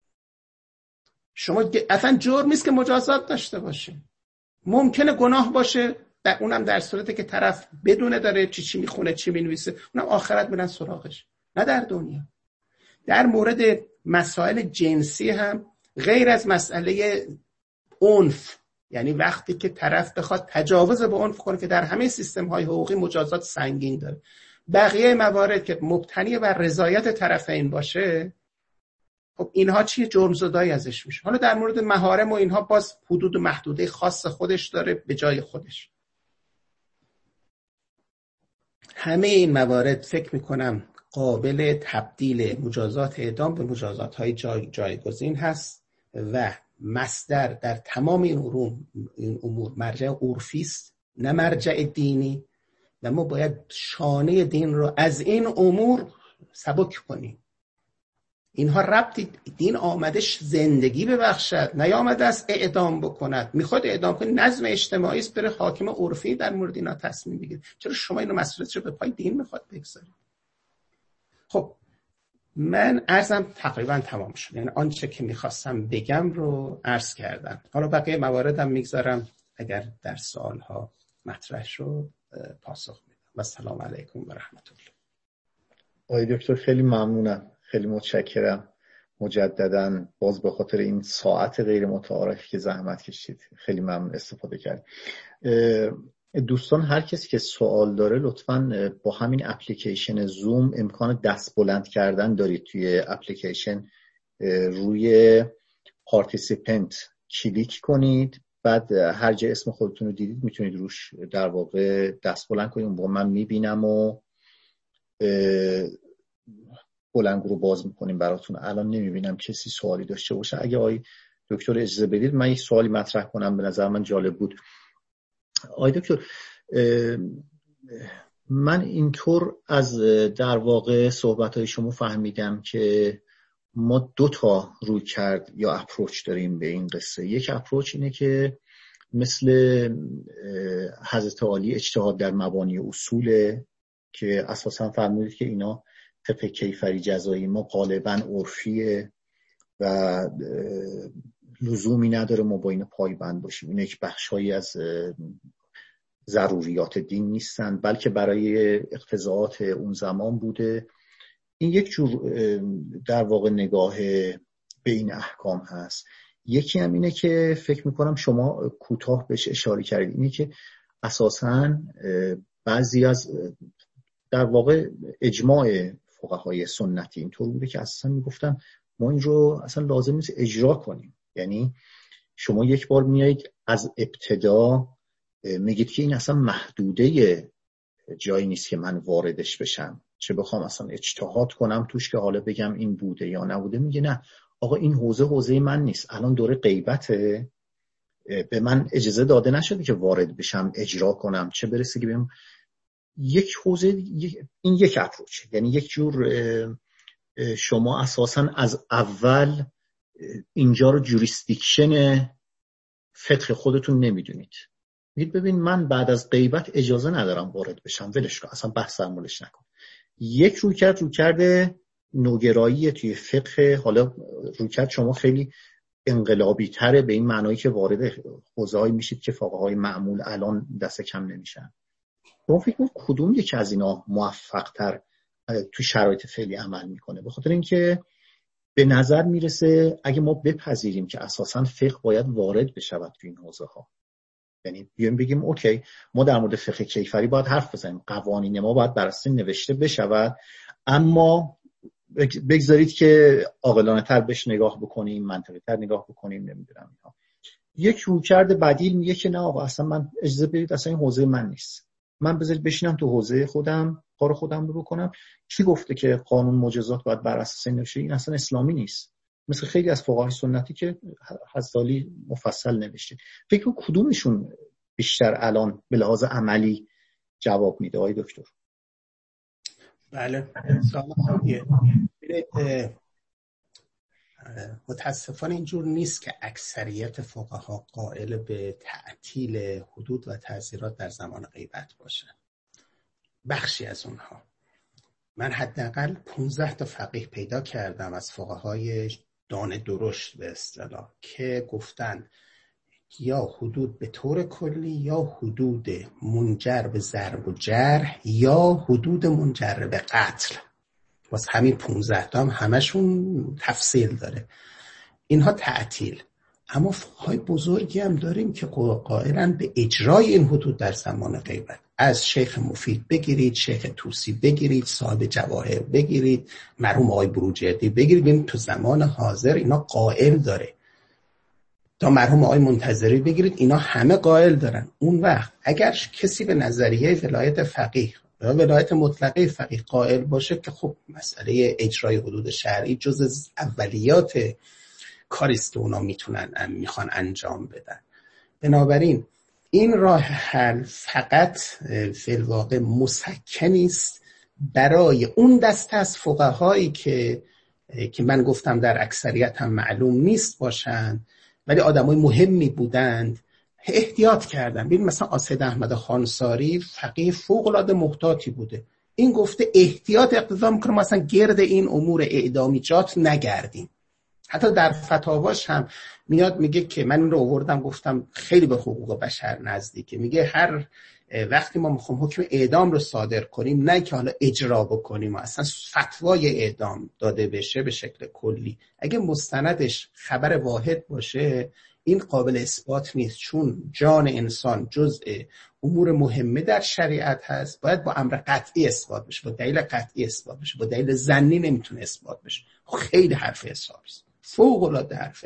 شما اصلا جرم نیست که مجازات داشته باشه. ممکنه گناه باشه، اونم در صورتی که طرف بدونه داره چی میخونه چی مینویسه، اونم آخرت میرن سراغش، نه در دنیا. در مورد مسائل جنسی هم غیر از مسئله عنف، یعنی وقتی که طرف بخواد تجاوز به عنف کنه که در همه سیستم های حقوقی مجازات سنگین داره، بقیه موارد که مبتنی بر رضایت طرفین باشه، خب اینها چیه؟ جرم زدایی ازش میشه. حالا در مورد محارم و اینها باز حدود و محدوده خاص خودش داره به جای خودش. همه این موارد فکر میکنم قابل تبدیل مجازات اعدام به مجازات های جایگزین هست و مصدر در تمام این امور مرجع عرفی است نه مرجع دینی و ما باید شانه دین رو از این امور سبک کنیم. اینها ربطی دین آمدش زندگی ببخشد، نیامده است اعدام بکند. میخواد اعدام کنه، نظم اجتماعی است، بره حاکم عرفی در مورد اینا تصمیم بگیره. چرا شما اینو مسئولیتش رو به پای دین میخواد بگذارید؟ خب من عرضم تقریبا تمام شد. یعنی آنچه که میخواستم بگم رو عرض کردم. حالا بقیه مواردم میگذارم اگر در سوالها مطرح شد پاسخ میدم. و السلام علیکم و رحمت الله. آقای دکتر خیلی ممنونم، خیلی متشکرم مجدداً باز به خاطر این ساعت غیر متعارفی که زحمت کشید. خیلی ممنون استفاده کرد. دوستان هر کسی که سوال داره لطفاً با همین اپلیکیشن زوم امکان دست بلند کردن دارید. توی اپلیکیشن روی پارتیسیپنت کلیک کنید، بعد هر جا اسم خودتون رو دیدید میتونید روش در واقع دست بلند کنید. با من میبینم و بلنگو رو باز میکنیم براتون. الان نمیبینم کسی سوالی داشته باشه. اگه آقای دکتر اجازه بدید من یک سوالی مطرح کنم، به نظر من جالب بود. آقای دکتر، من اینطور از در واقع صحبت‌های شما فهمیدم که ما 2 تا روی کرد یا اپروچ داریم به این قصه. یک اپروچ اینه که مثل حضرت عالی اجتهاد در مبانی اصوله که اساساً فرمودید که اینا طبق کیفری جزایی ما غالباً عرفیه و لزومی نداره ما با این پایبند باشیم. این یک بخشایی از ضروریات دین نیستن، بلکه برای اقتضاعات اون زمان بوده. این یک جور در واقع نگاه به این احکام هست. یکی هم اینه که فکر میکنم شما کوتاه بهش اشاره کردید، اینه که اساساً بعضی از در واقع اجماع فقهای سنتی اینطور بوده که اصلا میگفتن ما این رو اصلا لازم نیست اجرا کنیم. یعنی شما یک بار میایید از ابتدا میگید که این اصلا محدوده جایی نیست که من واردش بشم، چه بخوام اصلا اجتهاد کنم توش که حالا بگم این بوده یا نبوده. میگه نه آقا این حوزه من نیست، الان دوره غیبته، به من اجازه داده نشده که وارد بشم اجرا کنم، چه برسه که بگم یک حوزه. این یک اپروچ، یعنی یک جور شما اساساً از اول اینجا رو جوریسدیکشن فقه خودتون نمیدونید. میگید ببین من بعد از غیبت اجازه ندارم وارد بشم، ولش کن، اصلا بحث درمولش نکن. یک رویکرد نوگرایی توی فقه. حالا رویکرد شما خیلی انقلابی تره به این معنایی که وارد حوزه‌ای میشید که فقهاهای معمول الان دست کم نمیشن. شما فکر کنید کدوم یکی از اینا موفق تر تو شرایط فعلی عمل میکنه؟ به خاطر اینکه به نظر میرسه اگه ما بپذیریم که اساساً فقه باید وارد بشود تو این حوزه ها، یعنی بیایم بگیم اوکی ما در مورد فقه کیفری باید حرف بزنیم، قوانین ما باید بر اساس نوشته بشود، اما بگذارید که عاقلانه تر بهش نگاه بکنیم، منطقی تر نگاه بکنیم، نمیدونم اینا. یک رویکرد بدیل میگه که نه آقا اصلا من اجازه بدید، اصلا این حوزه من نیست، من بذارید بشینم تو حوزه خودم کار خودم رو بکنم. کی گفته که قانون مجازات باید بر اساس نوشته؟ این اصلا اسلامی نیست. مثل خیلی از فقهای سنتی که حضالی مفصل نوشته. فکر کنم کدومشون بیشتر الان به لحاظ عملی جواب میده آقای دکتر؟ بله سوال خوبیه. متاسفانه اینجور نیست که اکثریت فقها قائل به تعطیل حدود و تعزیرات در زمان غیبت باشن. بخشی از اونها، من حداقل 15 تا فقیه پیدا کردم از فقهای دانه درشت به اصطلاح که گفتن یا حدود به طور کلی، یا حدود منجر به ضرب و جرح، یا حدود منجر به قتل. واسه همین 15 تا هم همشون تفصیل داره. اینها تعطیل. اما فقهای بزرگی هم داریم که قائلن به اجرای این حدود در زمان غیبت. از شیخ مفید بگیرید، شیخ توسی بگیرید، صاحب جواهر بگیرید، مرحوم آقای بروجردی بگیرید، ببینید تو زمان حاضر اینا قائل داره. تا مرحوم آقای منتظری بگیرید، اینا همه قائل دارن. اون وقت اگر کسی به نظریه ولایت فقیه یا ولایت مطلقه فقیه قائل باشه که خب مسئله اجرای حدود شرعی جز اولیات کاریست که اونا میخوان انجام بدن. بنابراین این راه حل فقط فی الواقع مسکنی است برای اون دسته از فقهایی که من گفتم در اکثریت هم معلوم نیست باشند ولی آدمای مهمی بودند، احتیاط کردن. ببین مثلا آسد احمد خانساری فقیه فوق العاده محتاطی بوده، این گفته احتیاط اقتضا میکنه ما اصلا گرد این امور اعدامیجات نگردیم. حتی در فتاواش هم میاد میگه که من این رو آوردم گفتم خیلی به حقوق بشر نزدیکه، میگه هر وقتی ما میخوام حکم اعدام رو صادر کنیم نه که حالا اجرا بکنیم و اصلا فتوای اعدام داده بشه به شکل کلی، اگه مستندش خبر واحد باشه این قابل اثبات نیست، چون جان انسان جزء امور مهمه در شریعت هست، باید با امر قطعی اثبات بشه، با دلیل قطعی اثبات بشه، با دلیل ظنی نمیتونه اثبات بشه. خیلی حرف حسابی است، فوق العاده حرف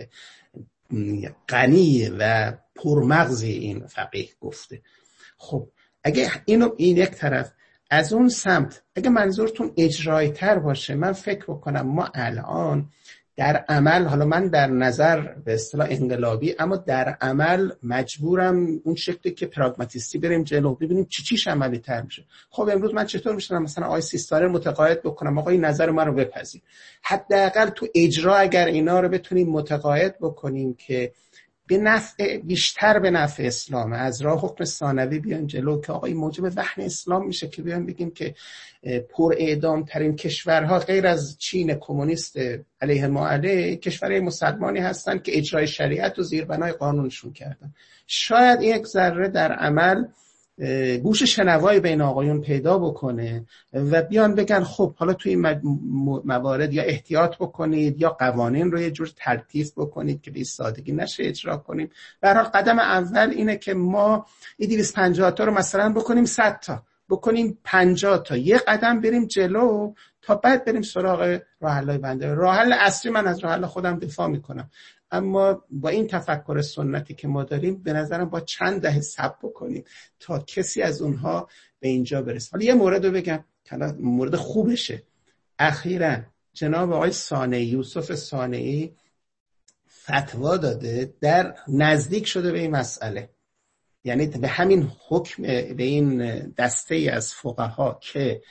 غنی و پرمغزی این فقیه گفته. خب اگه این یک طرف، از اون سمت اگه منظورتون اجرایی تر باشه، من فکر بکنم ما الان در عمل، حالا من در نظر به اصطلاح انقلابی، اما در عمل مجبورم اون شکلی که پراگماتیستی بریم جلو، ببینیم چیش عملی تر میشه. خب امروز من چطور میشم مثلا آقای سیستانی متقاعد بکنم آقا این نظر من رو بپذیر؟ حداقل تو اجرا اگر اینا رو بتونیم متقاعد بکنیم که به نفع بیشتر به نفع اسلام، از راه حکم ثانوی بیان جلو که آقای موجب وحن اسلام میشه که بیان بگیم که پر اعدام ترین کشورها غیر از چین کمونیست علیه ما علیه کشورهای مسلمانی هستن که اجرای شریعت و زیربنای قانونشون کردن. شاید یک ذره در عمل گوش شنوایی بین آقایون پیدا بکنه و بیان بگن خب حالا توی این موارد یا احتیاط بکنید یا قوانین رو یه جور تلطیف بکنید که به سادگی نشه اجرا کنیم. به هر حال قدم اول اینه که ما این 250 تا رو مثلا بکنیم 100 تا، بکنیم 50 تا، یه قدم بریم جلو تا بعد بریم سراغ راه حل‌های بنده. راه حل اصلی، من از راه حل خودم دفاع میکنم، اما با این تفکر سنتی که ما داریم به نظرم با چند دهه صبر بکنیم تا کسی از اونها به اینجا برسه. حالا یه مورد رو بگم که مورد خوبشه. اخیراً جناب آقای صانعی، یوسف صانعی، فتوا داده در نزدیک شده به این مسئله. یعنی به همین حکم، به این دسته از فقها که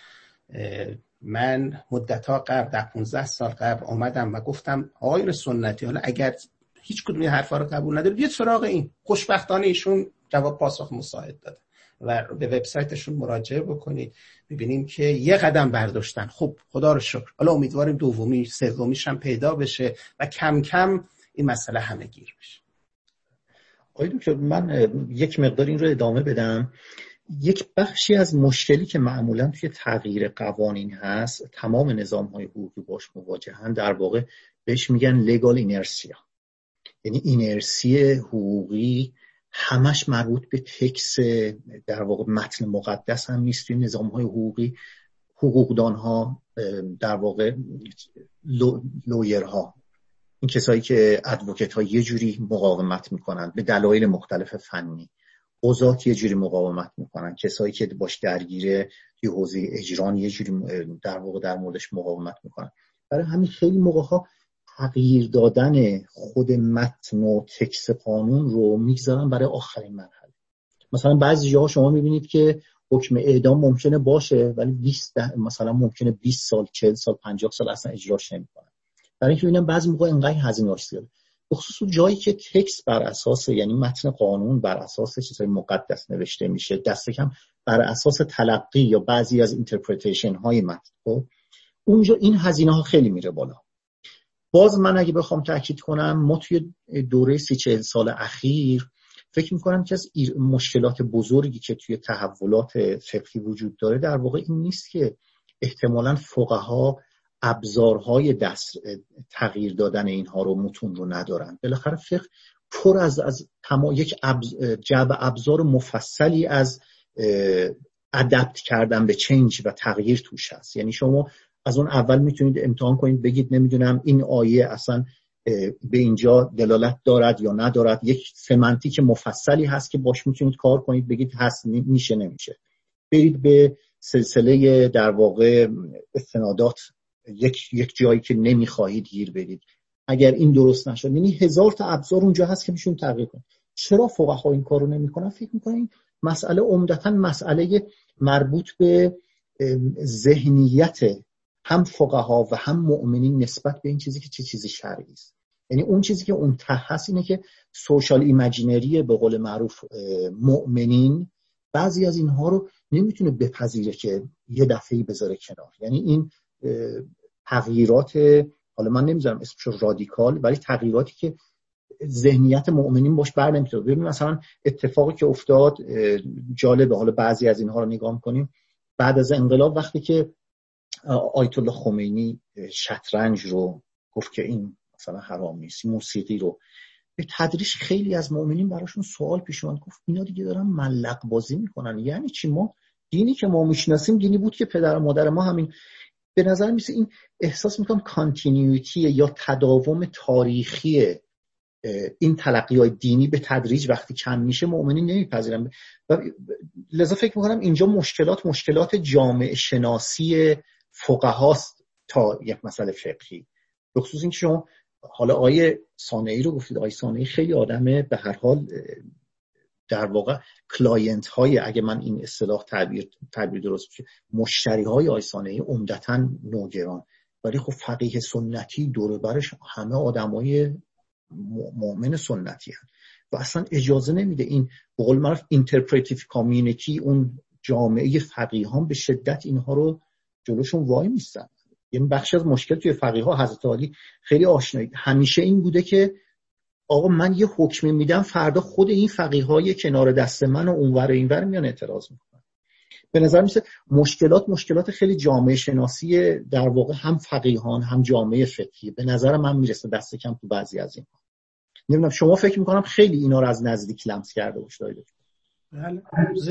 من مدت‌ها قبل 10-15 سال قبل آمدم و گفتم آقایون سنتی، حالا اگر هیچ کدوم این حرفا رو قبول ندارید بیاید سراغ این. خوشبختانه ایشون جواب پاسخ مساعد داده و به وبسایتشون مراجعه بکنید، ببینیم که یه قدم برداشتن. خب خدا رو شکر، حالا امیدواریم دومی سومیش هم پیدا بشه و کم کم این مسئله همه گیر بشه. آقای دکتر، من یک مقدار این رو ادامه بدم. یک بخشی از مشکلی که معمولا توی تغییر قوانین هست، تمام نظام‌های حقوقی باش مواجهن، در واقع بهش میگن لیگال اینرسیا. یعنی اینرسی حقوقی همش مربوط به تکس، در واقع متن مقدس هم نیست. توی نظام‌های حقوقی حقوقدان‌ها، در واقع لویرها، این کسایی که ادوکیت ها یه جوری مقاومت میکنن به دلایل مختلف فنی، قضات یه جوری مقاومت میکنن، کسایی که باش درگیره توی حوزه اجران یه جوری در واقع در موردش مقاومت میکنن. برای همین خیلی موقع ها تغییر دادن خود متن و تکست قانون رو میگذارن برای آخرین مرحله. مثلا بعضی جاها شما میبینید که حکم اعدام ممکنه باشه ولی مثلا ممکنه 20 سال 40 سال 50 سال اصلا اجراش نمیکنن، برای اینکه ببینم بعضی موقع اینقدر هزینه‌اش زیاده. به خصوص جایی که تکست بر اساس، یعنی متن قانون بر اساس چیزای مقدس نوشته میشه، دست کم بر اساس تلقی یا بعضی از اینترپریتیشن های متن، خب اونجا این هزینه ها خیلی میره بالا. باز من اگه بخوام تاکید کنم، ما توی دوره 30-40 سال اخیر فکر میکنم که از مشکلات بزرگی که توی تحولات فقهی وجود داره در واقع این نیست که احتمالاً فقها ابزارهای تغییر دادن اینها رو، متون رو ندارن. بالاخره فقه پر از یک جعبه ابزار مفصلی از ادپت کردن به چنج و تغییر توش هست. یعنی شما از اون اول میتونید امتحان کنید بگید نمیدونم این آیه اصلا به اینجا دلالت دارد یا ندارد، یک سمنتیک مفصلی هست که باش میتونید کار کنید بگید هست میشه نمیشه. برید به سلسله در واقع استنادات، یک جایی که نمیخواهید گیر بدید، اگر این درست نشد، یعنی 1000 تا ابزار اونجا هست که میشون تغییر کنید. چرا فقها این کارو نمیکنن؟ فکر میکنن مسئله عمدتاً مسئله مربوط به ذهنیت هم فقها و هم مؤمنین نسبت به این چیزی که چه چیزی شرعی است. یعنی اون چیزی که اون ته هست اینه که سوشال ایمیجینری به قول معروف مؤمنین بعضی از اینها رو نمیتونه بپذیره که یه دفعه‌ای بذاره کنار. یعنی این تغییرات، حالا من نمیذارم اسمش رادیکال، ولی تغییراتی که ذهنیت مؤمنین باش بر نمیتونه. ببین مثلا اتفاقی که افتاد جالبه، حالا بعضی از اینها رو نگاه می‌کنیم. بعد از انقلاب وقتی که آیت الله خمینی شطرنج رو گفت که این مثلا حرام نیست، موسیقی رو، به تدریج خیلی از مؤمنین براشون سوال پیش اومد، گفت اینا دیگه دارن ملق بازی میکنن. یعنی چی؟ ما دینی که ما میشناسیم دینی بود که پدر و مادر ما همین. به نظر میسه این احساس میکنم کانتینیویتی یا تداوم تاریخی این تلقی‌های دینی به تدریج وقتی کم میشه مؤمنین نمیپذیرن. و لذا فکر میکنم اینجا مشکلات جامعه شناسی فقهاست تا یک مسئله فقهی. به خصوص این که شما حالا آقای صانعی رو گفتید، آقای صانعی خیلی آدمه به هر حال در واقع کلاینت های، اگه من این اصطلاح تعبیر درست بشه، مشتری های آقای صانعی عمدتاً نوگران، ولی خب فقیه سنتی دور برش همه آدمای مؤمن سنتی هست و اصلا اجازه نمیده این به قول معروف اینترپرتیو کامیونیتی، اون جامعه فقیهان به شدت اینها رو جلوشون وای میستن. یعنی بخشی از مشکل توی فقیها حضرت علی خیلی آشنایی همیشه این بوده که آقا من یه حکمی میدم، فردا خود این فقیهای کنار دست من و اونور اینور میان اعتراض میکنن. به نظر میسه مشکلات خیلی جامعه شناسی در واقع هم فقیهان هم جامعه فقهی به نظر من میرسه دست کم تو بعضی از این. نمیدونم شما فکر میکنم خیلی اینا رو از نزدیک لمس کرده باشید. بله،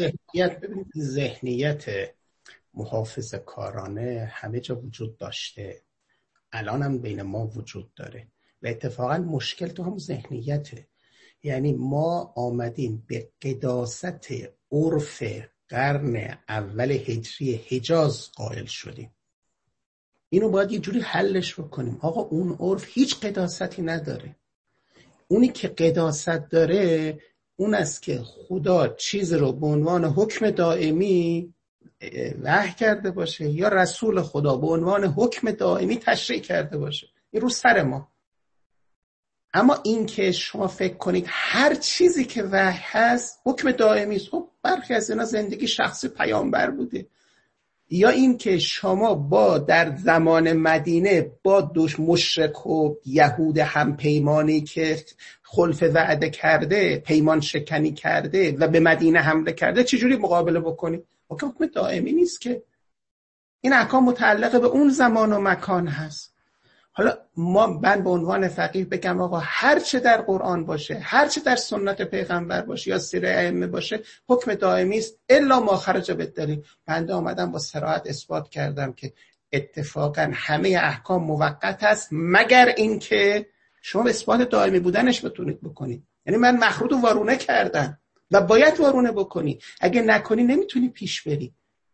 ذهنیت محافظه کارانه همه جا وجود داشته، الان هم بین ما وجود داره و اتفاقا مشکل تو هم ذهنیته. یعنی ما آمدیم به قداست عرف قرن اول هجری حجاز قائل شدیم. اینو باید یه جوری حلش بکنیم. آقا اون عرف هیچ قداستی نداره. اونی که قداست داره اون است که خدا چیز رو به عنوان حکم دائمی وحی کرده باشه یا رسول خدا به عنوان حکم دائمی تشریع کرده باشه، این رو سر ما. اما این که شما فکر کنید هر چیزی که وحی هست حکم دائمی است، خب برخی از اینا زندگی شخصی پیامبر بوده. یا این که شما با در زمان مدینه با مشرک و یهود هم پیمانی که خلف وعده کرده، پیمان شکنی کرده و به مدینه حمله کرده چجوری مقابله بکنی؟ حکم دائمی نیست که، این احکام متعلق به اون زمان و مکان هست. حالا من به عنوان فقیه بگم آقا هر چه در قرآن باشه، هر چه در سنت پیغمبر باشه یا سیره ائمه باشه حکم دائمی است الا ما خرج بالدلیل. بنده آمدم با صراحت اثبات کردم که اتفاقا همه احکام موقت است مگر اینکه شما اثبات دائمی بودنش بتونید بکنید. یعنی من مخروط وارونه کردم و باید وارونه بکنی، اگه نکنی نمیتونی پیش بری.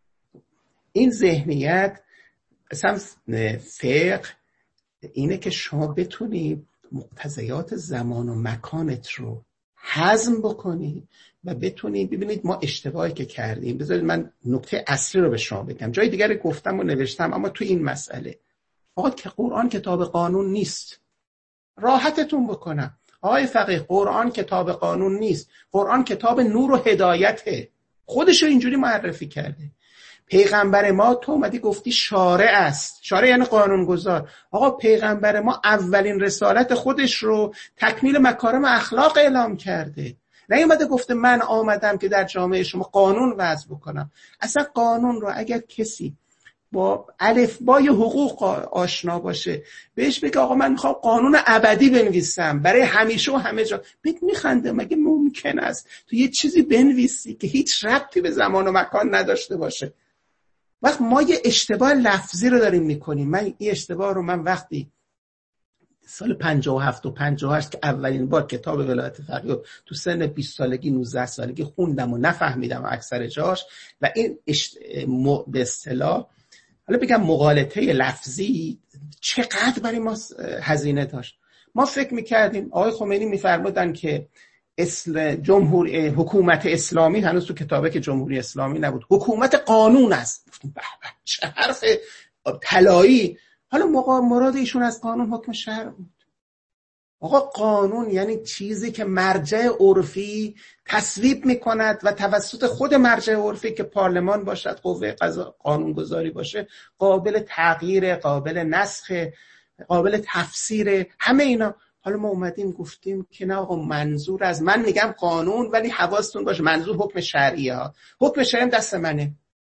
این ذهنیت اصلا فقه اینه که شما بتونی مقتضیات زمان و مکانت رو هضم بکنی و بتونی ببینید ما اشتباهی که کردیم. بذارید من نکته اصلی رو به شما بگم، جای دیگر گفتم و نوشتم اما تو این مسئله آقا که قرآن کتاب قانون نیست. راحتتون بکنم آقای فقیه، قرآن کتاب قانون نیست، قرآن کتاب نور و هدایته، خودشو اینجوری معرفی کرده. پیغمبر ما تو اومدی گفتی شارع است، شارع یعنی قانونگذار. آقا پیغمبر ما اولین رسالت خودش رو تکمیل مکارم اخلاق اعلام کرده، نه اومده گفته من آمدم که در جامعه شما قانون وضع بکنم. اصلا قانون رو اگر کسی با الفبای حقوق آشنا باشه بهش بگه آقا من میخوام قانون ابدی بنویسم برای همیشه و همه جا، بهت میخنده. مگه ممکن است تو یه چیزی بنویسی که هیچ ربطی به زمان و مکان نداشته باشه؟ وقت ما یه اشتباه لفظی رو داریم میکنیم. من این اشتباه رو وقتی سال 57 و 58 که اولین بار کتاب ولایت فقیه تو سن 20 سالگی 19 سالگی خوندم و نفهمیدم اکثر جاش و این به اصطلاح حالا بگم مغالطه لفظی چقدر برای ما هزینه داشت. ما فکر میکردیم آقای خمینی میفرمودن که حکومت اسلامی، هنوز تو کتابه که جمهوری اسلامی نبود، حکومت قانون است. گفتیم به به چه حرف طلایی. حالا مراد ایشون از قانون حکم شرع بود. آقا قانون یعنی چیزی که مرجع عرفی تصویب میکند و توسط خود مرجع عرفی که پارلمان باشد، قوه قانونگذاری باشه، قابل تغییر، قابل نسخ، قابل تفسیر، همه اینا. حالا ما اومدیم گفتیم که نه آقا منظور از من میگم قانون ولی حواستون باشه منظور حکم شرعیه ها، حکم شرعی دست منه.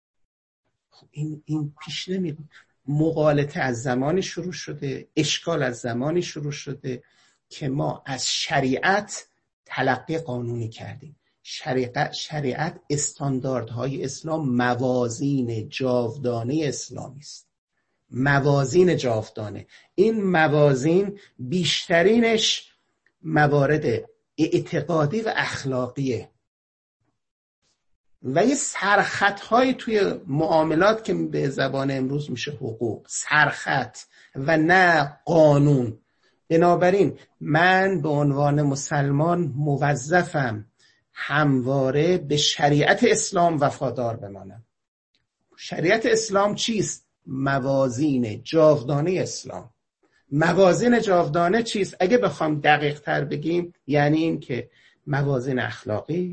خب این پیش نمیره. مغالطه از زمانی شروع شده، اشکال از زمانی شروع شده که ما از شریعت تلقی قانونی کردیم. شریعت استانداردهای اسلام موازین جاودانه اسلامی است. موازین جاودانه. این موازین بیشترینش موارد اعتقادی و اخلاقیه و یه سرخطهای توی معاملات که به زبان امروز میشه حقوق، سرخط و نه قانون. بنابراین من به عنوان مسلمان موظفم همواره به شریعت اسلام وفادار بمانم. شریعت اسلام چیست؟ موازین جاودانه اسلام. موازین جاودانه چیست؟ اگه بخوام دقیق تر بگیم یعنی این که موازین اخلاقی،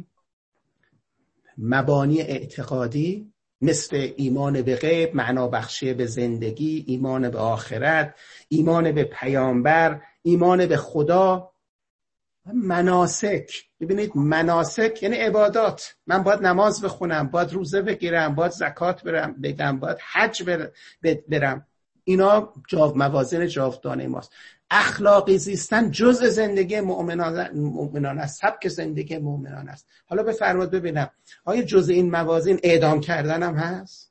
مبانی اعتقادی مثل ایمان به غیب، معنا بخشی به زندگی، ایمان به آخرت، ایمان به پیامبر، ایمان به خدا، مناسک. ببینید مناسک یعنی عبادات. من باید نماز بخونم، باید روزه بگیرم، باید زکات بدم، باید حج برم. اینا موازین جاودانه ماست. اخلاقی زیستن جزء زندگی مؤمنان است، سبک زندگی مؤمنان است. حالا بفرمایید ببینم آیا جزء این موازین اعدام کردن هم هست؟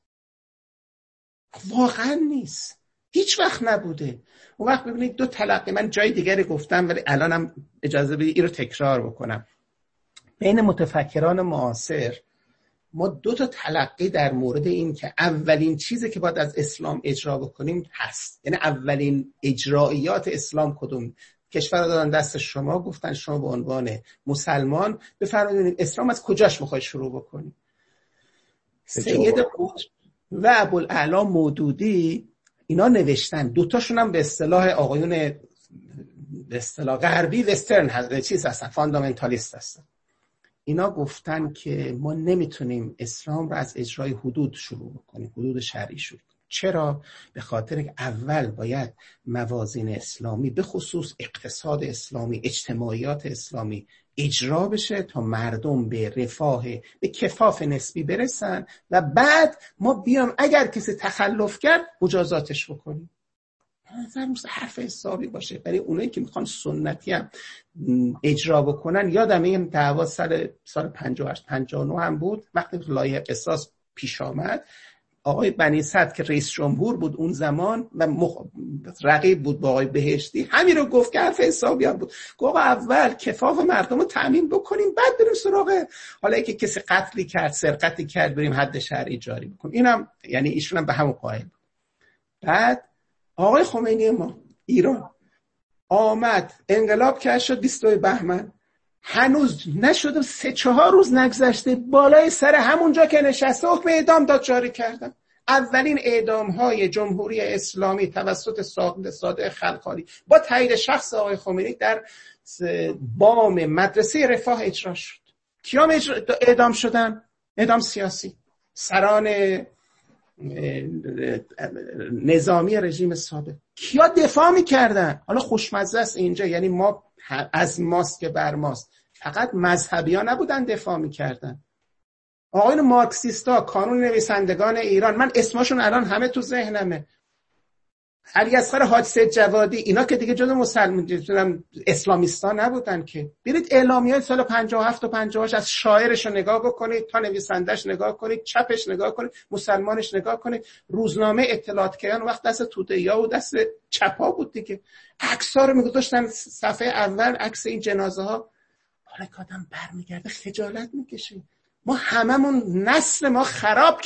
واقعا نیست، هیچ وقت نبوده. اون وقت ببینید دو تلقی، من جای دیگری گفتم ولی الانم اجازه بدید این رو تکرار بکنم. بین متفکران معاصر ما دو تا تلقی در مورد این که اولین چیزی که باید از اسلام اجرا بکنیم هست. یعنی اولین اجرایات اسلام کدوم؟ کشور رو دادن دست شما، گفتن شما به عنوان مسلمان بفرمایید اسلام از کجاش میخوای شروع بکنی. سید قطب و ابوالاعلی مودودی اینا نوشتن، دوتاشون هم به اصطلاح آقایون به اصطلاح غربی وسترن هستن، فاندامنتالیست هستن. اینا گفتن که ما نمیتونیم اسلام رو از اجرای حدود شروع بکنیم، حدود شرعی شروع کنیم. چرا؟ به خاطر که اول باید موازین اسلامی به خصوص اقتصاد اسلامی، اجتماعیات اسلامی اجرا بشه تا مردم به رفاه، به کفاف نسبی برسن و بعد ما بیام اگر کسی تخلف کرد مجازاتش بکنیم. نظر مثل حرف حسابی باشه. برای اونایی که میخوان سنتی هم اجرا بکنن، یادم این دعوا سال 58 59 هم بود وقتی لایحه قصاص پیش آمد. آقای بنی صدر که رئیس جمهور بود اون زمان و رقیب بود با آقای بهشتی، همین رو گفت که حرف حسابی هم بود. گفت اول کفاف مردم رو تامین بکنیم بعد بریم سراغ حالا که کسی قتلی کرد، سرقتی کرد، بریم حد شرعی جاری بکنیم. اینم یعنی ایشون هم به همون قائل بود. بعد آقای خمینی ما ایران آمد انقلاب کرد، شد 22 بهمن، هنوز نشده 3-4 روز نگذشته بالای سر همونجا که نشسته حکم اعدام داد جاری کردن. اولین اعدام های جمهوری اسلامی توسط صادق خلخالی با تایید شخص آقای خمینی در بام مدرسه رفاه اجرا شد. کیام اعدام شدن؟ اعدام سیاسی، سران نظامی رژیم سابق. کیا دفاع میکردن؟ حالا خوشمزه است اینجا، یعنی ما از ماست که بر ماست، فقط مذهبی ها نبودن دفاع میکردن. آقایون مارکسیستا، کانون نویسندگان ایران، من اسمشون الان همه تو ذهنمه، علی اصغر حاج سید جوادی، اینا که دیگه جزو اسلامیستا نبودن که. برید اعلامیه سال 57 و 58 از شاعرش رو نگاه بکنید تا نویسندش نگاه کنید، چپش نگاه کنید، مسلمانش نگاه کنید. روزنامه اطلاعات کیان وقت دست توده‌یا و دست چپا بود دیگه. عکس‌ها رو می‌گذاشتن صفحه اول، عکس این جنازه ها. حالا که آدم برمیگرده خجالت می‌کشه. ما هممون نسل ما خراب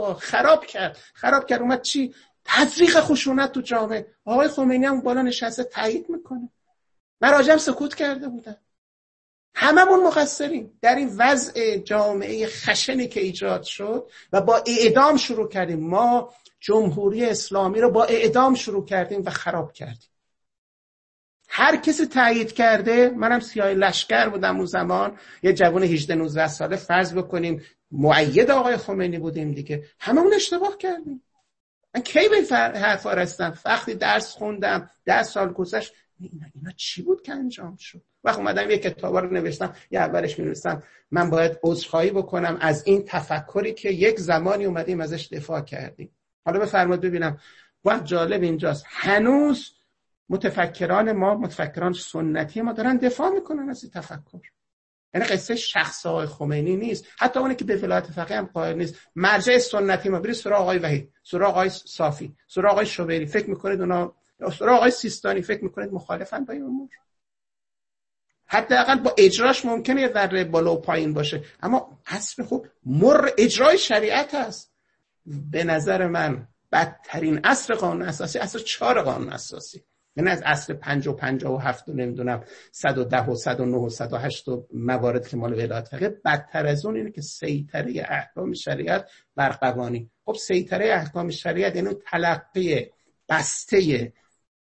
کرد. اومد چی؟ تزریق خشونت تو جامعه. آقای خمینی هم بالا نشسته تایید میکنه. مراجع سکوت کرده بودن. هممون مقصریم در این وضع جامعه خشنی که ایجاد شد و با اعدام شروع کردیم. ما جمهوری اسلامی رو با اعدام شروع کردیم و خراب کردیم. هر کسی تایید کرده، منم سیاه لشکر بودم اون زمان، یه جوان 18-19 ساله فرض بکنیم مؤید آقای خمینی بودیم دیگه، هممون اشتباه کردیم. من کی به این حرفا رسیدم؟ وقتی درس خوندم 10 سال گذشت، اینا چی بود که انجام شد؟ وقت اومدم یه کتابا رو نوشتم، یه اولش می‌نویسم من باید عذرخواهی بکنم از این تفکری که یک زمانی اومدیم ازش دفاع کردیم. حالا بفرمایید ببینم، وقت جالب اینجاست، هنوز متفکران سنتی ما دارن دفاع میکنن از این تفکر. یعنی قصه شخص آقای خمینی نیست، حتی اونی که به ولایت فقیه هم قائل نیست. مرجع سنتی ما برید سراغ آقای وحید، سراغ آقای صافی، سراغ آقای شوبری، فکر میکنید اونا، سراغ آقای سیستانی، فکر میکنید مخالفن با این امور؟ حداقل با اجراش ممکنه یه ذره بالا و پایین باشه، اما اصل خوب مر اجرای شریعت هست. به نظر من بدترین اصل قانون اساسی اصل 4 قانون اساسی، یعنی از اصل 5 و 57 و نمیدونم 110 و 109 و 108 و موارد که مال ولایت فقیه، بدتر از اون اینه که سیطره احکام شریعت بر قوانین. خب سیطره احکام شریعت یعنی تلقی بسته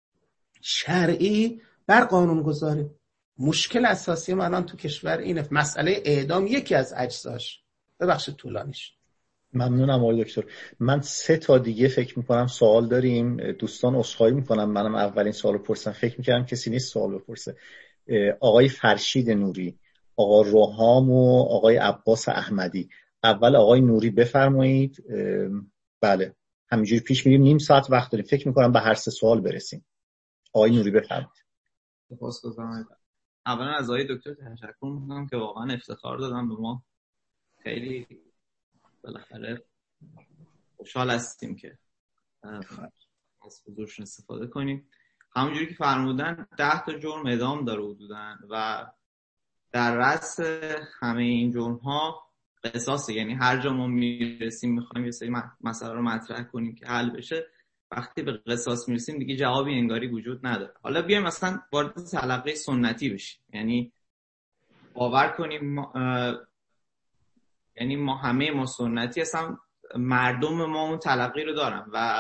شرعی بر قانون گذاری. مشکل اساسی ما الان تو کشور اینه. مسئله اعدام یکی از اجزاش. ببخشید طولانیش. ممنونم آقای دکتر. من 3 تا دیگه فکر میکنم سوال داریم. دوستان عذرخواهی میکنم، منم اولین سوالو پرسیدم، فکر میکردم کسی نیست سوال بپرسه. آقای فرشید نوری، آقا روحام و آقای عباس احمدی. اول آقای نوری بفرمایید. بله همینجوری پیش میریم، نیم ساعت وقت داریم، فکر میکنم به هر 3 سوال برسیم. آقای نوری بفرمایید. سپاسگزارم. اولا از آقای دکتر تشکر میکنم که واقعا افتخار دادن به ما. خیلی بالاخره خوشحال هستیم که از حضورشون استفاده کنیم. همونجوری که فرمودن 10 تا جرم اعدام داره حدوداً و در رأس همه این جرم ها قصاصه. یعنی هر جا ما میرسیم میخوایم یه سری مسئله رو مطرح کنیم که حل بشه، وقتی به قصاص میرسیم دیگه جوابی انگاری وجود نداره. حالا بیایم مثلا وارد تلقی سنتی بشیم. یعنی باور کنیم یعنی ما سنتی هستم، مردم ما اون تلقی رو دارن و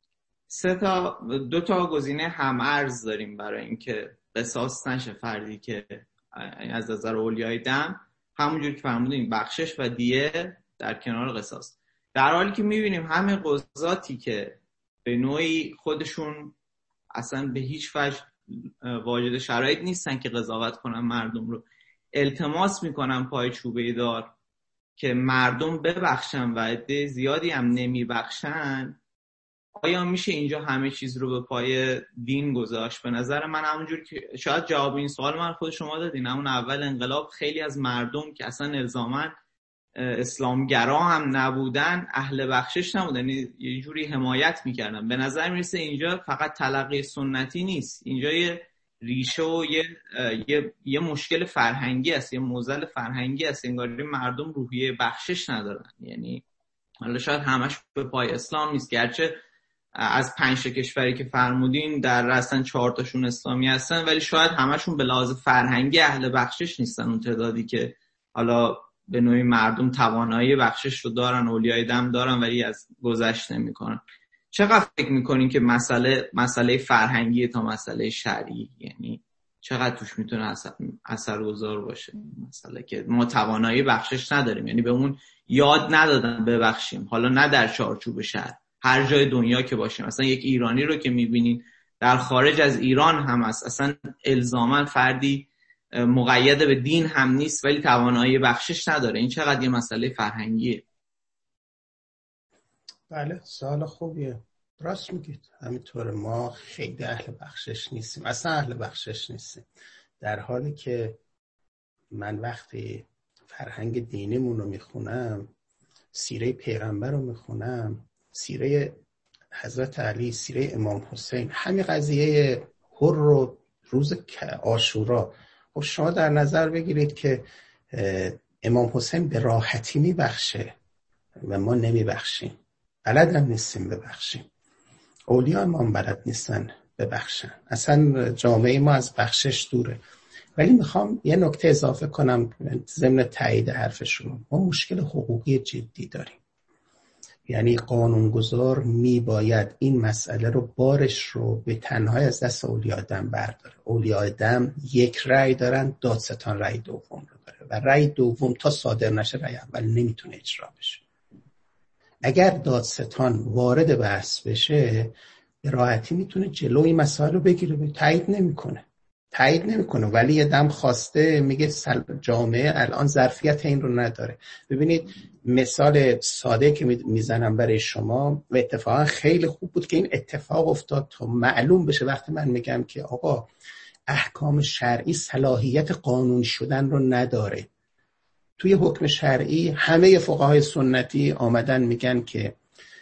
2 تا گزینه هم ارز داریم برای اینکه قصاص نشه فردی که از نظر اولیای دم، همونجور که فرمودیم بخشش و دیه در کنار قصاص، در حالی که میبینیم همه قضاتی که به نوعی خودشون اصلا به هیچ وجه واجد شرایط نیستن که قضاوت کنن مردم رو، التماس میکنن پای چوبه دار که مردم ببخشن و عده زیادی هم نمیبخشن. آیا میشه اینجا همه چیز رو به پای دین گذاشت؟ به نظر من همونجور که شاید جواب این سوال من خود شما دادین، همون اول انقلاب خیلی از مردم که اصلا الزاماً اسلامگرا هم نبودن اهل بخشش نبودن، یه جوری حمایت میکردن. به نظر میرسه اینجا فقط تلقی سنتی نیست، اینجا یه ریشه و یه مشکل فرهنگی است، یه معضل فرهنگی است. انگاری مردم روحیه بخشش ندارن. یعنی حالا شاید همش به پای اسلام نیست، گرچه از 5 کشوری که فرمودین در اصلا 4 تاشون اسلامی هستن، ولی شاید همشون به لحاظ فرهنگی اهل بخشش نیستن. اون تعدادی که حالا به نوعی مردم توانایی بخشش رو دارن، اولیای دم دارن، ولی از گذشت نمی‌کنن. چقدر فکر می‌کنین که مسئله فرهنگی تا مسئله شرعی، یعنی چقدر توش میتونه اثرگذار باشه؟ مسئله که ما توانایی بخشش نداریم، یعنی به اون یاد ندادن ببخشیم، حالا نه در چارچوب شرع، هر جای دنیا که باشیم. مثلا یک ایرانی رو که می‌بینین در خارج از ایران هم هست، اصلا الزاماً فردی مقید به دین هم نیست ولی توانایی بخشش نداره. این چقدر یه مسئله فرهنگیه؟ بله، سوال خوبیه. راست میگید، همینطوره. ما خیلی اهل بخشش نیستیم، اصلا اهل بخشش نیستیم، در حالی که من وقتی فرهنگ دینیمون رو میخونم، سیره پیغمبر رو میخونم، سیره حضرت علی، سیره امام حسین، همین قضیه هر رو روز عاشورا، خب شما در نظر بگیرید که امام حسین به راحتی میبخشه و ما نمیبخشیم، بلد هم نیستیم ببخشیم. اولیاء ما بلد نیستن ببخشن، اصلا جامعه ما از بخشش دوره. ولی میخوام یه نکته اضافه کنم ضمن تایید حرف شما. ما مشکل حقوقی جدی داریم، یعنی قانونگذار میباید این مسئله رو، بارش رو به تنهایی از دست اولیاء دم برداره. اولیاء دم یک رأی دارن، دادستان رأی دوم رو داره و رأی دوم تا صادر نشه رأی اول نمیتونه اجرا بشه. اگر دادستان وارد بحث بشه به راحتی میتونه جلوی مسائل رو بگیره. تایید نمیکنه ولی دم خواسته میگه جامعه الان ظرفیت این رو نداره. ببینید مثال ساده که میزنم برای شما و اتفاقا خیلی خوب بود که این اتفاق افتاد تا معلوم بشه. وقتی من میگم که آقا احکام شرعی صلاحیت قانون شدن رو نداره، توی حکم شرعی همه فقهای سنتی آمدن میگن که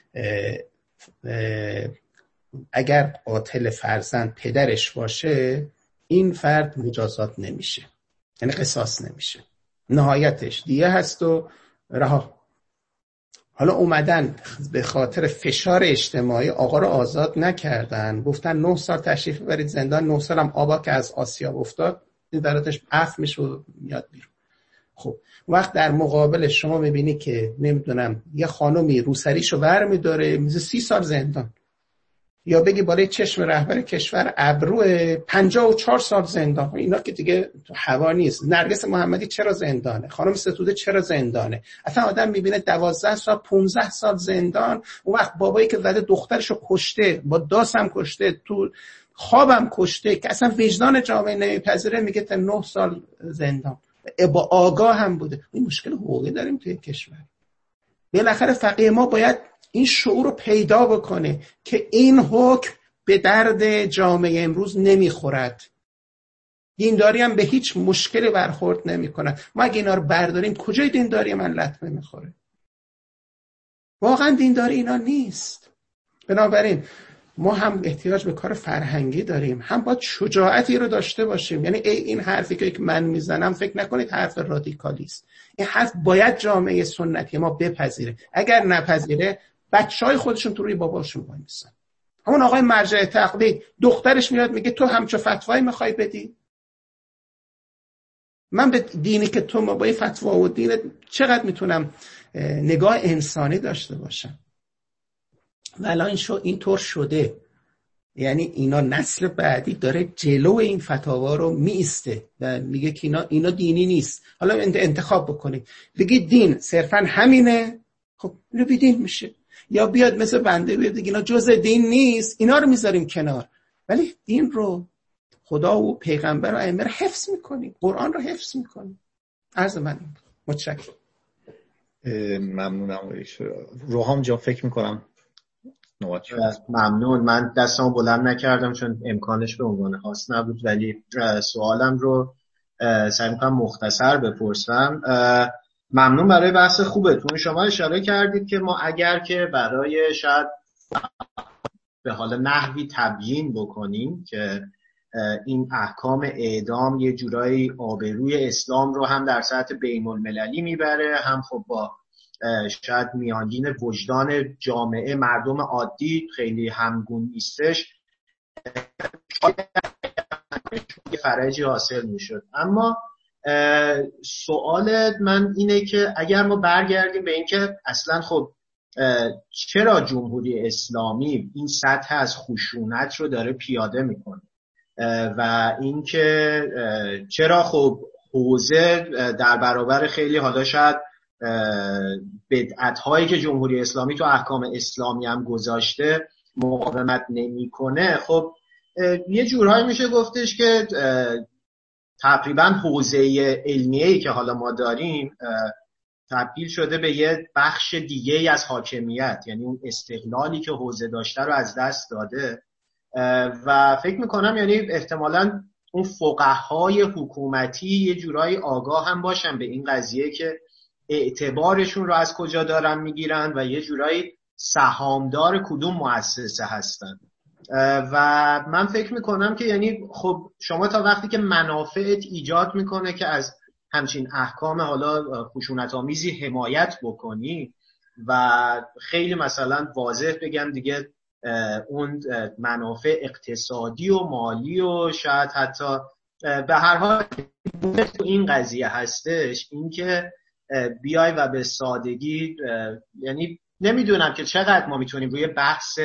اگر قاتل فرزند پدرش باشه این فرد مجازات نمیشه، یعنی قصاص نمیشه، نهایتش دیه هست و رها. حالا اومدن به خاطر فشار اجتماعی آقا رو آزاد نکردن، گفتن 9 سال تشریف برید زندان، 9 سال هم آبا که از آسیاب افتاد این دراتش عفو میشه و میاد بیرون. خب وقت در مقابل شما میبینی که نمیدونم یه خانومی روسریشو ور میداره میزه 30 سال زندان، یا بگی بالای چشم رهبر کشور ابرو 54 سال زندان. اینا که دیگه تو هوا نیست. نرگس محمدی چرا زندانه؟ خانم ستوده چرا زندانه؟ اصلا آدم میبینه 12 سال 15 سال زندان. اون وقت بابایی که زده دخترشو کشته، با داسم کشته، تو خوابم کشته، که اصلا وجدان جامعه نمیپذیره، میگه تا 9 سال زندان. با آگاه هم بوده. این مشکل حقوقی داریم توی کشور. بالاخره فقیه ما باید این شعور رو پیدا بکنه که این حکم به درد جامعه امروز نمیخورد. دینداری هم به هیچ مشکلی برخورد نمیکنه. ما اگه اینا رو برداریم کجای دینداری من لطمه میخوره؟ واقعا دینداری اینا نیست. بنابراین ما هم احتیاج به کار فرهنگی داریم، هم باید شجاعتی رو داشته باشیم. یعنی این حرفی که من میزنم فکر نکنید حرف رادیکالی است. این حرف باید جامعه سنتی ما بپذیره. اگر نپذیره بچهای خودشون تو روی باباشون وایمیسن. همون آقای مرجع تقلید دخترش میاد میگه تو همچو فتوایی میخوای بدی؟ من به دینی که تو با این فتوا و دین چقدر میتونم نگاه انسانی داشته باشم؟ و الان اینطور شده، یعنی اینا نسل بعدی داره جلو این فتاوا رو میسته و میگه که اینا دینی نیست. حالا انتخاب بکنید، بگید دین صرفا همینه، خب اینو بیدین میشه، یا بیاد مثل بنده بیاد اینا جزء دین نیست، اینا رو میذاریم کنار، ولی دین رو، خدا و پیغمبر و ائمه رو حفظ میکنیم، قرآن رو حفظ میکنیم. عرض من متشکرم. ممنونم. روحام جان فکر میکنم نوبت شد. ممنون. من دستمو بلند نکردم چون امکانش به عنوان خاص نبود، ولی سوالم رو سعی میکنم مختصر بپرسم. ممنون برای بحث خوبتون. شما اشاره کردید که ما اگر که برای شاید به حال نحوی تبیین بکنیم که این احکام اعدام یه جورایی آبروی اسلام رو هم در سطح بین المللی میبره، هم خب با شاید میانگین وجدان جامعه مردم عادی خیلی همگون نیستش، فرجی حاصل میشد. اما سوال من اینه که اگر ما برگردیم به این که اصلا خب چرا جمهوری اسلامی این سطح از خشونت رو داره پیاده میکنه و اینکه چرا خب حوزه در برابر خیلی حالا شاید بدعت‌هایی که جمهوری اسلامی تو احکام اسلامی هم گذاشته مقاومت نمی‌کنه. خب یه جورایی میشه گفتش که تقریبا حوزه علمیه‌ای که حالا ما داریم تبدیل شده به یه بخش دیگه‌ای از حاکمیت، یعنی اون استقلالی که حوزه داشته رو از دست داده و فکر میکنم یعنی احتمالاً اون فقهای حکومتی یه جورایی آگاه هم باشن به این قضیه که اعتبارشون رو از کجا دارن میگیرن و یه جورایی سهامدار کدوم مؤسسه هستن. و من فکر میکنم که یعنی خب شما تا وقتی که منافعت ایجاد میکنه که از همچین احکام حالا خشونت‌آمیزی حمایت بکنی و خیلی مثلا واضح بگم دیگه اون منافع اقتصادی و مالی و شاید حتی به هر حال تو این قضیه هستش، اینکه بیای و به سادگی یعنی نمیدونم که چقدر ما میتونیم روی بحث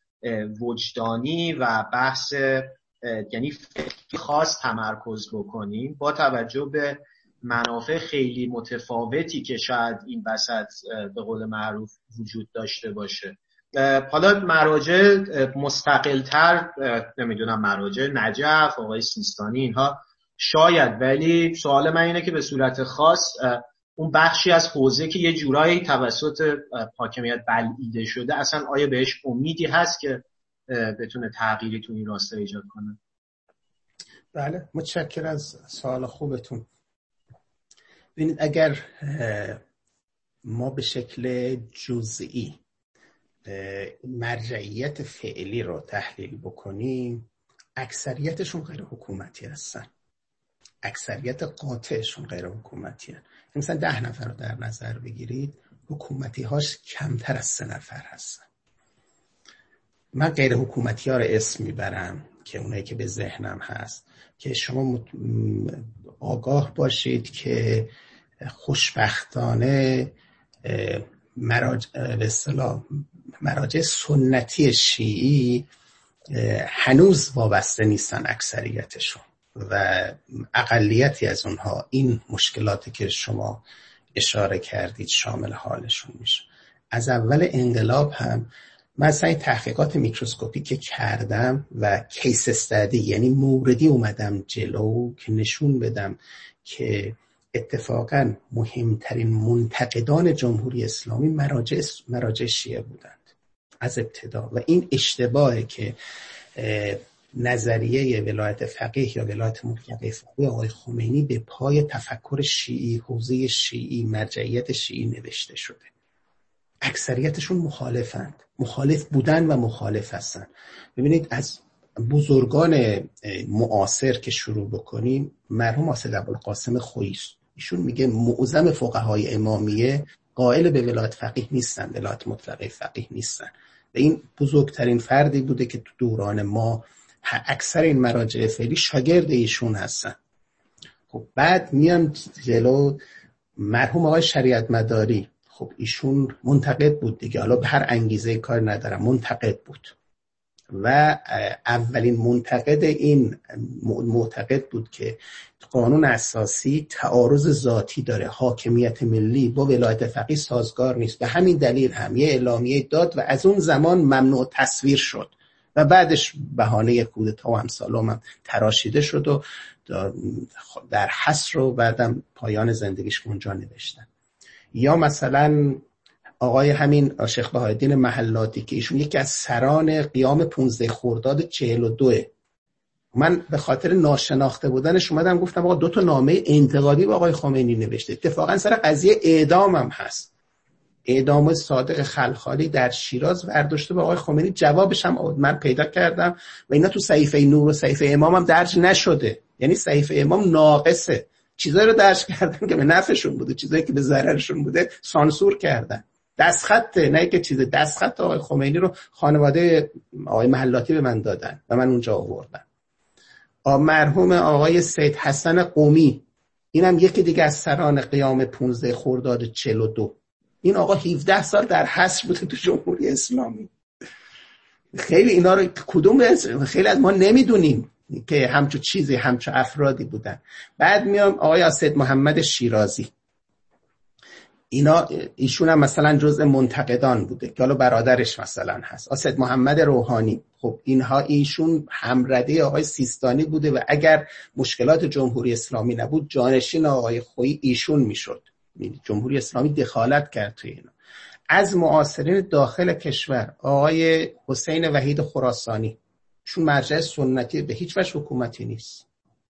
وجدانی و بحث یعنی فکری خاص تمرکز بکنیم با توجه به منافع خیلی متفاوتی که شاید این وسط به قول معروف وجود داشته باشه. حالا مراجع مستقلتر نمیدونم، مراجع نجف، آقای سیستانی، اینها شاید، ولی سوال من اینه که به صورت خاص اون بخشی از حوزه که یه جورایی توسط حاکمیت بلعیده شده اصلا آیا بهش امیدی هست که بتونه تغییری تو این راستا ایجاد کنه؟ بله، متشکرم از سوال خوبتون. ببینید اگر ما به شکل جزئی مرجعیت فعلی رو تحلیل بکنیم، اکثریتشون غیر حکومتی هستن، اکثریت قاطعشون غیر حکومتی هستن. مثلا 10 نفر رو در نظر بگیرید، حکومتی هاش کمتر از 3 نفر هستن. من غیر حکومتی ها رو اسم میبرم که اونایی که به ذهنم هست که شما آگاه باشید که خوشبختانه مراجع سنتی شیعی هنوز وابسته نیستن اکثریتشون و اقلیتی از اونها این مشکلاتی که شما اشاره کردید شامل حالشون میشه. از اول انقلاب هم مثلا این تحقیقات میکروسکوپی که کردم و کیس استادی، یعنی موردی اومدم جلو که نشون بدم که اتفاقا مهمترین منتقدان جمهوری اسلامی مراجع شیعه بودند از ابتدا و این اشتباهه که نظریه ولایت فقیه یا ولایت مطلقه فقیه آقای خمینی به پای تفکر شیعی، حوزه شیعی، مرجعیت شیعی نوشته شده. اکثریتشون مخالف بودن و مخالف هستن. ببینید از بزرگان معاصر که شروع بکنیم، مرحوم اسد ابوالقاسم خویی، ایشون میگه معظم فقهای امامیه قائل به ولایت فقیه نیستن، ولایت مطلقه فقیه نیستن. و این بزرگترین فردی بوده که تو دوران ما اکثر این مراجع فعلی شاگرد ایشون هستن. خب بعد میان جلو مرحوم آقای شریعت مداری. خب ایشون منتقد بود دیگه، حالا به هر انگیزه کار ندارم، منتقد بود و اولین منتقد این معتقد بود که قانون اساسی تعارض ذاتی داره، حاکمیت ملی با ولایت فقیه سازگار نیست، به همین دلیل هم یه اعلامیه داد و از اون زمان ممنوع تصویر شد و بعدش بهانه کودتا و امثال هم تراشیده شد و در حصر و بعدم پایان زندگیش اونجا نوشتن. یا مثلا آقای همین شیخ بهاءالدین محلاتی که ایشون یکی از سران قیام 15 خرداد 42، من به خاطر ناشناخته بودنش اومدم گفتم آقا 2 نامه انتقادی به آقای خمینی نوشته، اتفاقا سر قضیه اعدام هم هست، اعدام صادق خلخالی در شیراز برداشته به آقای خمینی، جوابش هم من پیدا کردم و اینا تو صحیفه نور و صحیفه امام هم درج نشده، یعنی صحیفه امام ناقصه، چیزایی رو درج کردن که به نفعشون بوده، چیزایی که به ضررشون بوده سانسور کردن. دستخط نه که چیز، دستخط آقای خمینی رو خانواده آقای محلاتی به من دادن و من اونجا آوردم. مرحوم آقای سید حسن قمی، اینم یکی دیگه از سران قیام 15 خرداد 42. این آقا 17 سال در حبس بوده تو جمهوری اسلامی. خیلی اینا رو کدوم خیلی از ما نمیدونیم که همچو چیزی، همچو افرادی بودن. بعد میام آقای اسد محمد شیرازی، ایشون هم مثلا جزء منتقدان بوده که حالا برادرش مثلا هست، اسد محمد روحانی. خب ایشون همرده آقای سیستانی بوده و اگر مشکلات جمهوری اسلامی نبود جانشین آقای خویی ایشون میشد. جمهوری اسلامی دخالت کرد توی اینا. از معاصرین داخل کشور آقای حسین وحید خراسانی، چون مرجع سنتی به هیچ وجه حکومتی نیست.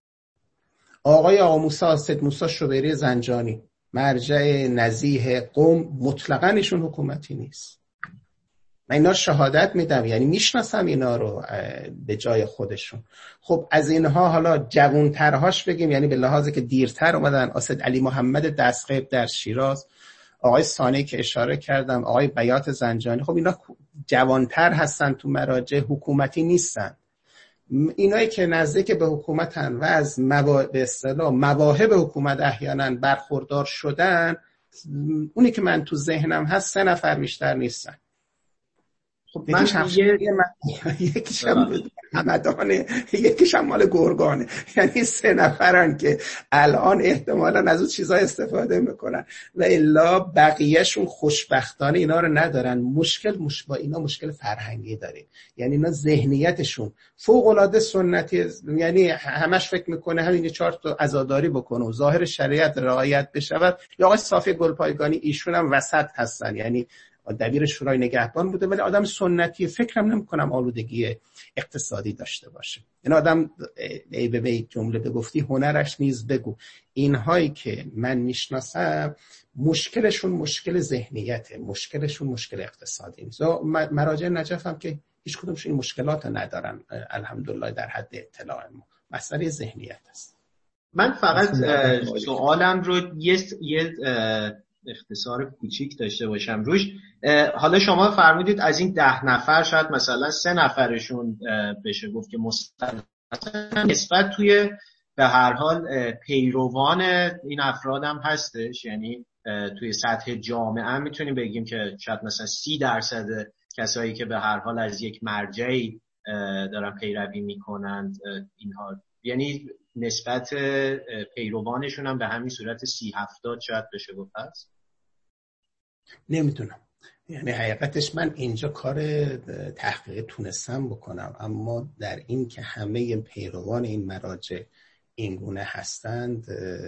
آقا موسی اسد موسی شوبری زنجانی، مرجع نزیه قوم، مطلقاً ایشون حکومتی نیست. من اینا شهادت میدم، یعنی میشناسم اینا رو به جای خودشون. خب از اینها حالا جوانترهاش بگیم، یعنی به لحاظی که دیرتر اومدن، اسد علی محمد دستغیب در شیراز، آقای ثانی که اشاره کردم، آقای بیات زنجانی. خب اینا جوانتر هستن، تو مراجع حکومتی نیستن. اینایی که نزدیک به حکومتن و از به اصطلاح مواهب حکومت احیانا برخوردار شدن، اونی که من تو ذهنم هست 3 نفر بیشتر نیستن. خب یکیش هم همدانه، یکیش هم مال گرگانه، یعنی 3 نفرن که الان احتمالاً از اون چیزا استفاده میکنن و الا بقیهشون خوشبختانه اینا رو ندارن. مشکل با اینا مشکل فرهنگی داریم، یعنی اینا ذهنیتشون فوق العاده سنتی، یعنی همش فکر میکنه همین 4 تا عزاداری بکنه و ظاهر شریعت رعایت بشود. یا آقای صافی گلپایگانی، ایشون هم وسط هستن، یعنی دبیر شورای نگهبان بوده ولی آدم سنتی، فکرم نمی‌کنم آلودگی اقتصادی داشته باشه. این آدم به جمله بگفتی هنرش نیز بگو. اینهایی که من میشناسم مشکلشون مشکل ذهنیته، مشکلشون مشکل اقتصادی نیست. مراجع نجف هم که هیچ کدومش این مشکلات ندارن الحمدلله در حد اطلاع ما. مسئله ذهنیت است. من فقط سوالم رو یه اختصار کوچیک داشته باشم روش. حالا شما فرمودید از این 10 نفر شاید مثلا 3 نفرشون بشه گفت که نسبت توی به هر حال پیروان این افراد هم هستش، یعنی توی سطح جامعه میتونیم بگیم که شاید مثلا 30% کسایی که به هر حال از یک مرجعی دارن پیروی میکنند اینها، یعنی نسبت پیروانشون هم به همین صورت 30-70 شاید بشه گفت هست. نمیدونم، یعنی حقیقتش من اینجا کار تحقیق تونستم بکنم، اما در این که همه پیروان این مراجع اینگونه هستند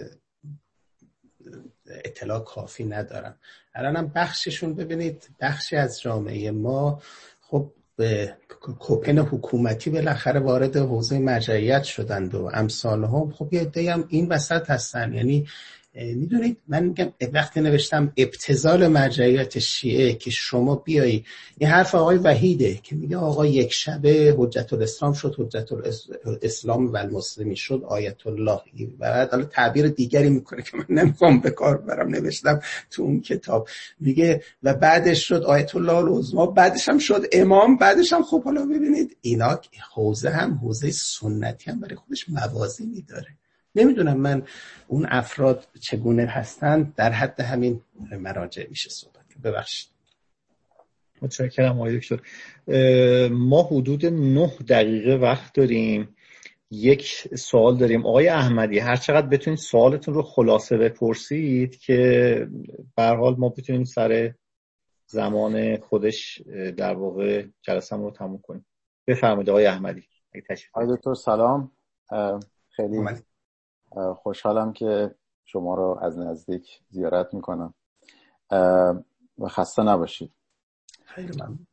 اطلاع کافی ندارم. الانم بخششون ببینید، بخشی از جامعه ما خب به کوپن حکومتی بالاخره وارد حوزه مرجعیت شدند و امثال هم، خب یه عده‌ای هم این وسط هستن، یعنی میدونید من میگم وقتی نوشتم ابتذال مرجعیت شیعه که شما بیایی، این حرف آقای وحیده که میگه آقا یک شبه حجت الاسلام شد، حجت الاسلام و المسلمی شد آیت الله، و بعد حالا تعبیر دیگری میکنه که من نمیخوام به کار برم، نوشتم تو اون کتاب، میگه و بعدش شد آیت الله العظما، بعدش هم شد امام، بعدش هم خب حالا ببینید اینا حوزه هم حوزه سنتی هم برای خودش موازینی داره. نمیدونم من اون افراد چگونه هستند، در حد همین مراجع میشه صحبت. ببخشید. متشکرم آقای دکتر. ما حدود 9 دقیقه وقت داریم. یک سوال داریم آقای احمدی، هر چقدر بتونید سوالتون رو خلاصه بپرسید که به هر حال ما بتونیم سر زمان خودش در واقع جلسه‌مون رو تموم کنیم. بفرمایید آقای احمدی. آقای دکتر سلام، خیلی خوشحالم که شما رو از نزدیک زیارت میکنم و خسته نباشید. خیلی ممنون.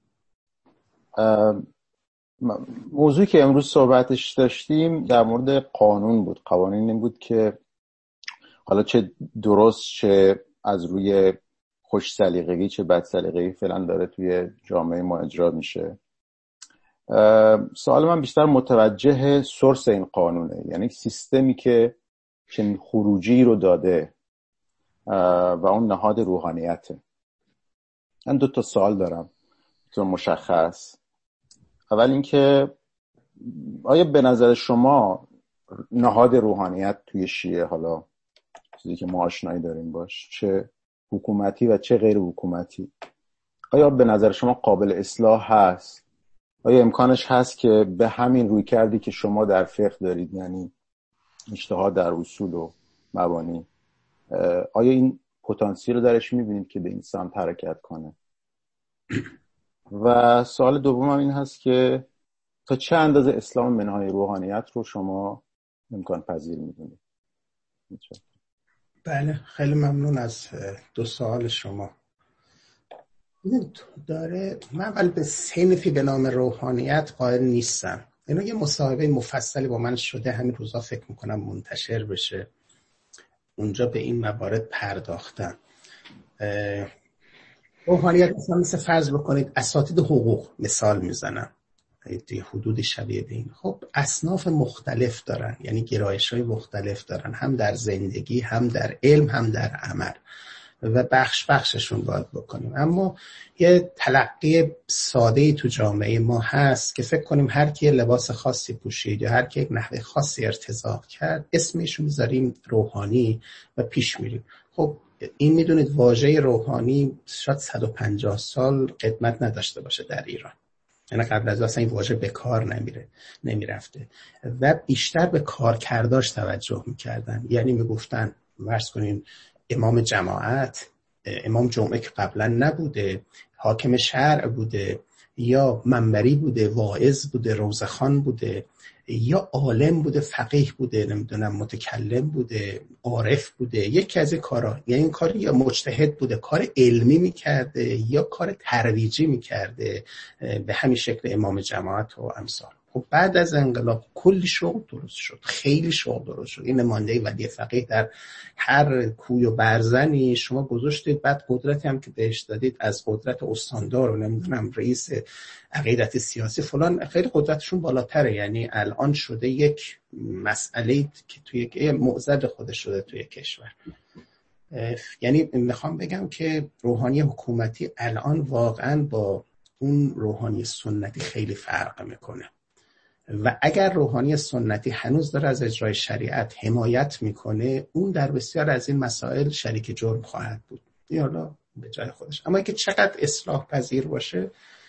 موضوعی که امروز صحبتش داشتیم در مورد قانون بود. قوانین این بود که حالا چه درست چه از روی خوش سلیقگی چه بد سلیقگی فعلا داره توی جامعه ما اجرا میشه. سوال من بیشتر متوجه سورس این قانونه، یعنی سیستمی که چنین خروجی رو داده و اون نهاد روحانیته. من 2 سوال دارم تو مشخص. اول اینکه آیا به نظر شما نهاد روحانیت توی شیعه، حالا چیزی که ما آشنایی داریم باش، چه حکومتی و چه غیر حکومتی، آیا به نظر شما قابل اصلاح هست؟ آیا امکانش هست که به همین روی کردی که شما در فقه دارید، یعنی اجتهاد در اصول و مبانی، آیا این پتانسیل رو درش میبینید که به این سمت حرکت کنه؟ و سوال دومم این هست که تا چه اندازه اسلام منهای روحانیت رو شما امکان پذیر میدونید؟ بله خیلی ممنون از 2 سوال شما. من اول به صنفی به نام روحانیت قائل نیستم. اینا یه مصاحبه مفصلی با من شده، همین روزا فکر میکنم منتشر بشه، اونجا به این موارد پرداختم. روحانیت مثل فرض بکنید اساتید حقوق مثال میزنم، حدود شبیه به این. خب اصناف مختلف دارن، یعنی گرایش‌های مختلف دارن، هم در زندگی هم در علم هم در عمل، و بخششون باید بکنیم. اما یه تلقی ساده‌ای تو جامعه ما هست که فکر کنیم هر کی لباس خاصی پوشید یا هر کی یک نحوه خاصی ارتزاق کرد اسمشو میذاریم روحانی و پیش میریم. خب این میدونید واژه روحانی شاید 150 سال قدمت نداشته باشه در ایران، یعنی قبل از اصلا این واژه به کار نمیرفته و بیشتر به کارکرداش توجه میکردن. یعنی میگفتن فرض کنین امام جماعت، امام جمعه که قبلا نبوده، حاکم شرع بوده، یا منبری بوده، واعظ بوده، روزخوان بوده، یا عالم بوده، فقیه بوده، نمیدونم متکلم بوده، عارف بوده، یکی از این کارا. یعنی این کار یا مجتهد بوده، کار علمی میکرده یا کار ترویجی میکرده، به همین شکل امام جماعت و امثال. خب بعد از انقلاب کلی شغل درست شد، خیلی شغل درست شد. این نماینده ولی فقیه در هر کوی و برزنی شما گذاشتید، بعد قدرتی هم که بهش دادید از قدرت استاندار و نمیدونم رئیس عقیدت سیاسی فلان، خیلی قدرتشون بالاتره. یعنی الان شده یک مسئله که توی یک معضل خودش شده توی کشور. یعنی میخوام بگم که روحانی حکومتی الان واقعا با اون روحانی سنتی خیلی فرق میکنه و اگر روحانی سنتی هنوز داره از اجرای شریعت حمایت میکنه، اون در بسیار از این مسائل شریک جرم خواهد بود. این حالا به جای خودش. اما اینکه چقدر اصلاح پذیر باشه،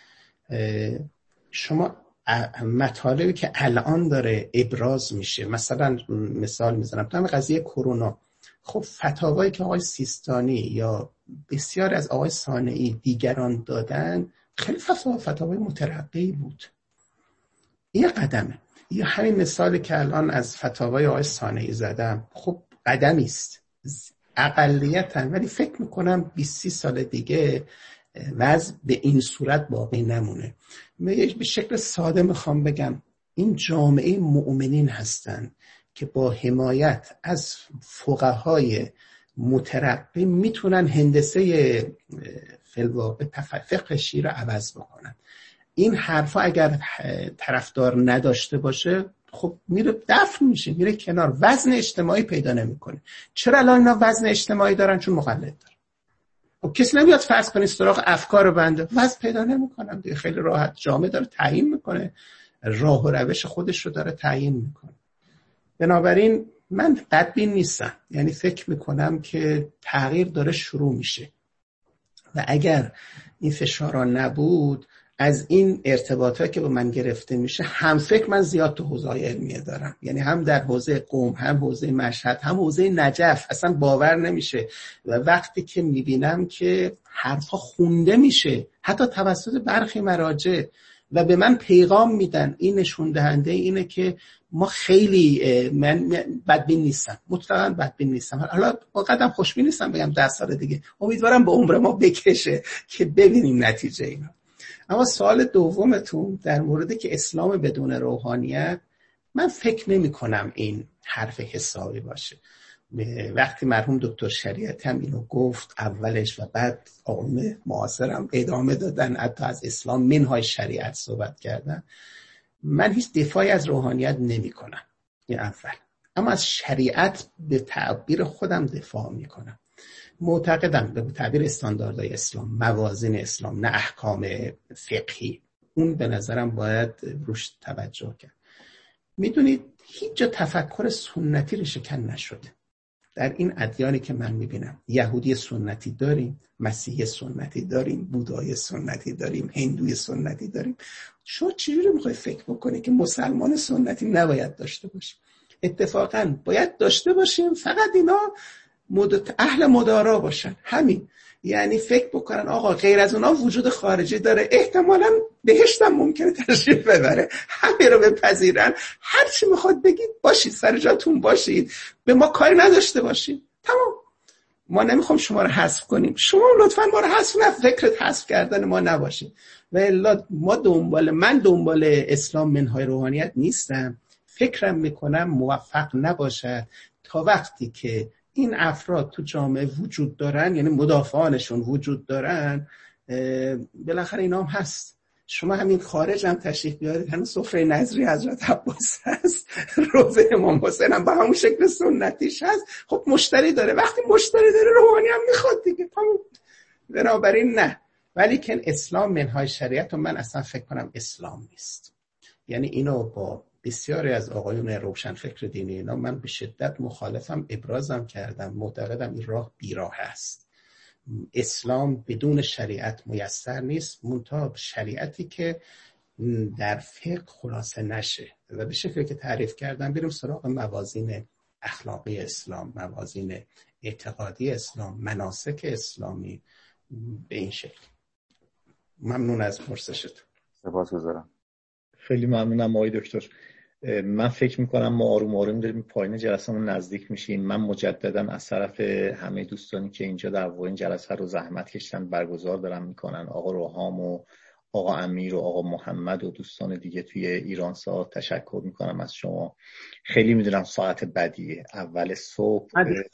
شما مطالبی که الان داره ابراز میشه، مثلا مثال میزنم تو همین قضیه کرونا، خب فتاوایی که آقای سیستانی یا بسیار از آقای صانعی دیگران دادن خیلی فتاوای مترقی بود. این قدمه. یا همین مثالی که الان از فتاوای آقای صانعی زدم، خب قدمی است، اقلیتن، ولی فکر میکنم 20-30 سال دیگه وضع به این صورت باقی نمونه. به شکل ساده میخوام بگم این جامعه مؤمنین هستن که با حمایت از فقهای مترقی میتونن هندسه فلواقع فقه شیعه رو عوض بکنن. این حرفا اگر طرفدار نداشته باشه خب میره دفن میشه، میره کنار، وزن اجتماعی پیدا نمیکنه. چرا الان اینا وزن اجتماعی دارن؟ چون مقلد دارن. خب کسی نمیاد فرض کنید سراغ افکار بنده، وزن پیدا نمیکنن دیگه، خیلی راحت جامعه داره تعیین میکنه، راه و روش خودش رو داره تعیین میکنه. بنابراین من بدبین نیستم، یعنی فکر میکنم که تغییر داره شروع میشه و اگر این فشارا نبود، از این ارتباطات که با من گرفته میشه هم فکر من زیاد تو حوزه علمیه دارم، یعنی هم در حوزه قم، هم حوزه مشهد، هم حوزه نجف. اصلا باور نمیشه و وقتی که میبینم که حرفا خونده میشه حتی توسط برخی مراجع و به من پیغام میدن، این نشون دهنده اینه که ما خیلی، من بدبین نیستم، مطلقاً بدبین نیستم. حالا واقعا خوشبین نیستم بگم 10 سال دیگه، امیدوارم به عمر ما بکشه که ببینیم نتیجه اینا. اما سوال دومتون در موردی که اسلام بدون روحانیت، من فکر نمی کنم این حرف حسابی باشه. وقتی مرحوم دکتر شریعتی هم اینو گفت اولش و بعد آقایون معاصرم ادامه دادن، حتی از اسلام منهای شریعت صحبت کردن، من هیچ دفاعی از روحانیت نمی کنم این اول، اما از شریعت به تعبیر خودم دفاع می کنم. معتقدم به تعبیر استانداردهای اسلام، موازین اسلام، نه احکام فقهی، اون به نظرم باید روش توجه کرد. میدونید هیچ جا تفکر سنتی رو شکن نشده. در این ادیانی که من میبینم، یهودی سنتی داریم، مسیحی سنتی داریم، بودایی سنتی داریم، هندوی سنتی داریم. شما چجوری میخوای فکر بکنی که مسلمان سنتی نباید داشته باشیم؟ اتفاقاً باید داشته باشیم، فقط اینا اهل مدارا باشن، همین. یعنی فکر بکنن آقا غیر از اونا وجود خارجی داره، احتمالاً بهشت هم ممکنه تشریف ببره، همه رو بپذیرن، هر چی میخواد بگید باشید، سر جاتون باشید، به ما کاری نداشته باشید، تمام. ما نمیخوام شما رو حذف کنیم، شما لطفاً ما رو حذف نه، فکرت حذف کردن ما نباشید. و الا من دنبال اسلام منهای روحانیت نیستم. فکرم میکنم موفق نباشد تا وقتی که این افراد تو جامعه وجود دارن، یعنی مدافعانشون وجود دارن، بالاخره اینا هم هست. شما همین خارج هم تشریف بیارید، همین سفره نظری حضرت عباس هست، روزه امام حسین هم با همون شکل سنتیش هست. خب مشتری داره، وقتی مشتری داره روحانی هم میخواد دیگه، تمام. بنابراین نه، ولی که اسلام منهای شریعت و من اصلا فکر کنم اسلام نیست. یعنی اینو با بسیاری از آقایون روشنفکر دینی اینا من به شدت مخالفم، ابرازم کردم، معتقدم این راه بیراه است. اسلام بدون شریعت میسر نیست، منتها شریعتی که در فقه خلاصه نشه و به شکلی که تعریف کردم بریم سراغ موازین اخلاقی اسلام، موازین اعتقادی اسلام، مناسک اسلامی، به این شکل. ممنون از پرسشتون. سپاسگزارم. خیلی ممنونم آقای دکتر. من فکر میکنم ما آروم آروم داریم پایین جلسه‌مون نزدیک میشیم. من مجددا از طرف همه دوستانی که اینجا در واقع این جلسه رو زحمت کشیدن برگزار دارن میکنن، آقا روحام و آقا امیر و آقا محمد و دوستان دیگه توی ایران ساعت، تشکر میکنم از شما. خیلی میدونم ساعت بدیه، اول صبح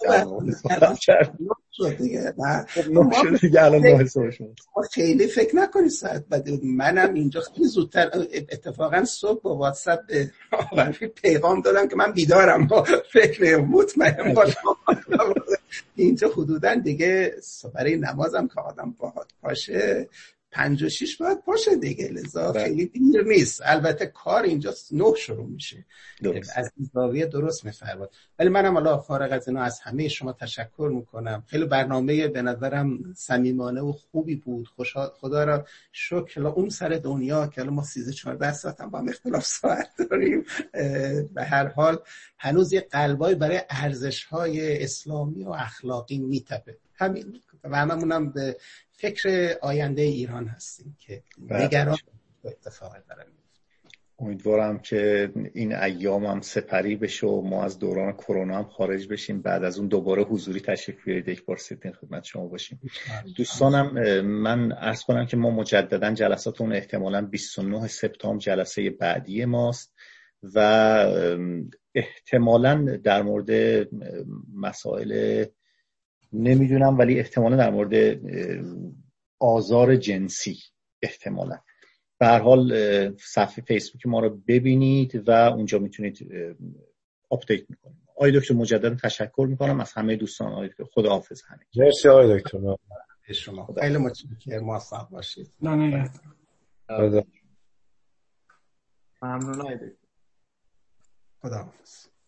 دیگه الان 9 صبح شد. خیلی فکر نکنید ساعت بدیه، منم اینجا خیلی زودتر اتفاقا صبح با واتساپ به آقا پیغام دادم که من بیدارم، با فکر مطمئن باشم اینجا حدودا دیگه برای نمازم که آدم باشه 5-6 باید باشه دیگه، لذا خیلی دیر نیست. البته کار اینجا 9 شروع میشه، از این زاویه درست میفرمایید. ولی منم حالا فارغ از اینا از همه شما تشکر میکنم. خیلی برنامه به نظرم صمیمانه و خوبی بود. خدا را شکر. اون سر دنیا که ما 13-14 ساعت هم با هم اختلاف ساعت داریم، به هر حال هنوز یه قلبای برای ارزش‌های اسلامی و اخلاقی میتپه. همین و هممونم به فکر آینده ایران هستیم که نگران اتفاق داره. امیدوارم که این ایام هم سپری بشه و ما از دوران کرونا هم خارج بشیم، بعد از اون دوباره حضوری تشریف بیارید یک بار سیدنی خدمت شما باشیم. دوستانم من عرض کنم که ما مجددا جلساتون احتمالاً 29 سپتامبر جلسه بعدی ماست و احتمالاً در مورد مسائل نمیدونم، ولی احتمالا در مورد آزار جنسی احتمالا. به هر حال صفحه فیسبوک ما رو ببینید و اونجا میتونید آپدیت میکنید. آقای دکتر مجددا تشکر میکنم از همه دوستان. آقای دکتر خداحافظ. همه مرسی آقای دکتر. شما خیلی متشکرم، موفق باشید. ممنون آقای دکتر. خداحافظ.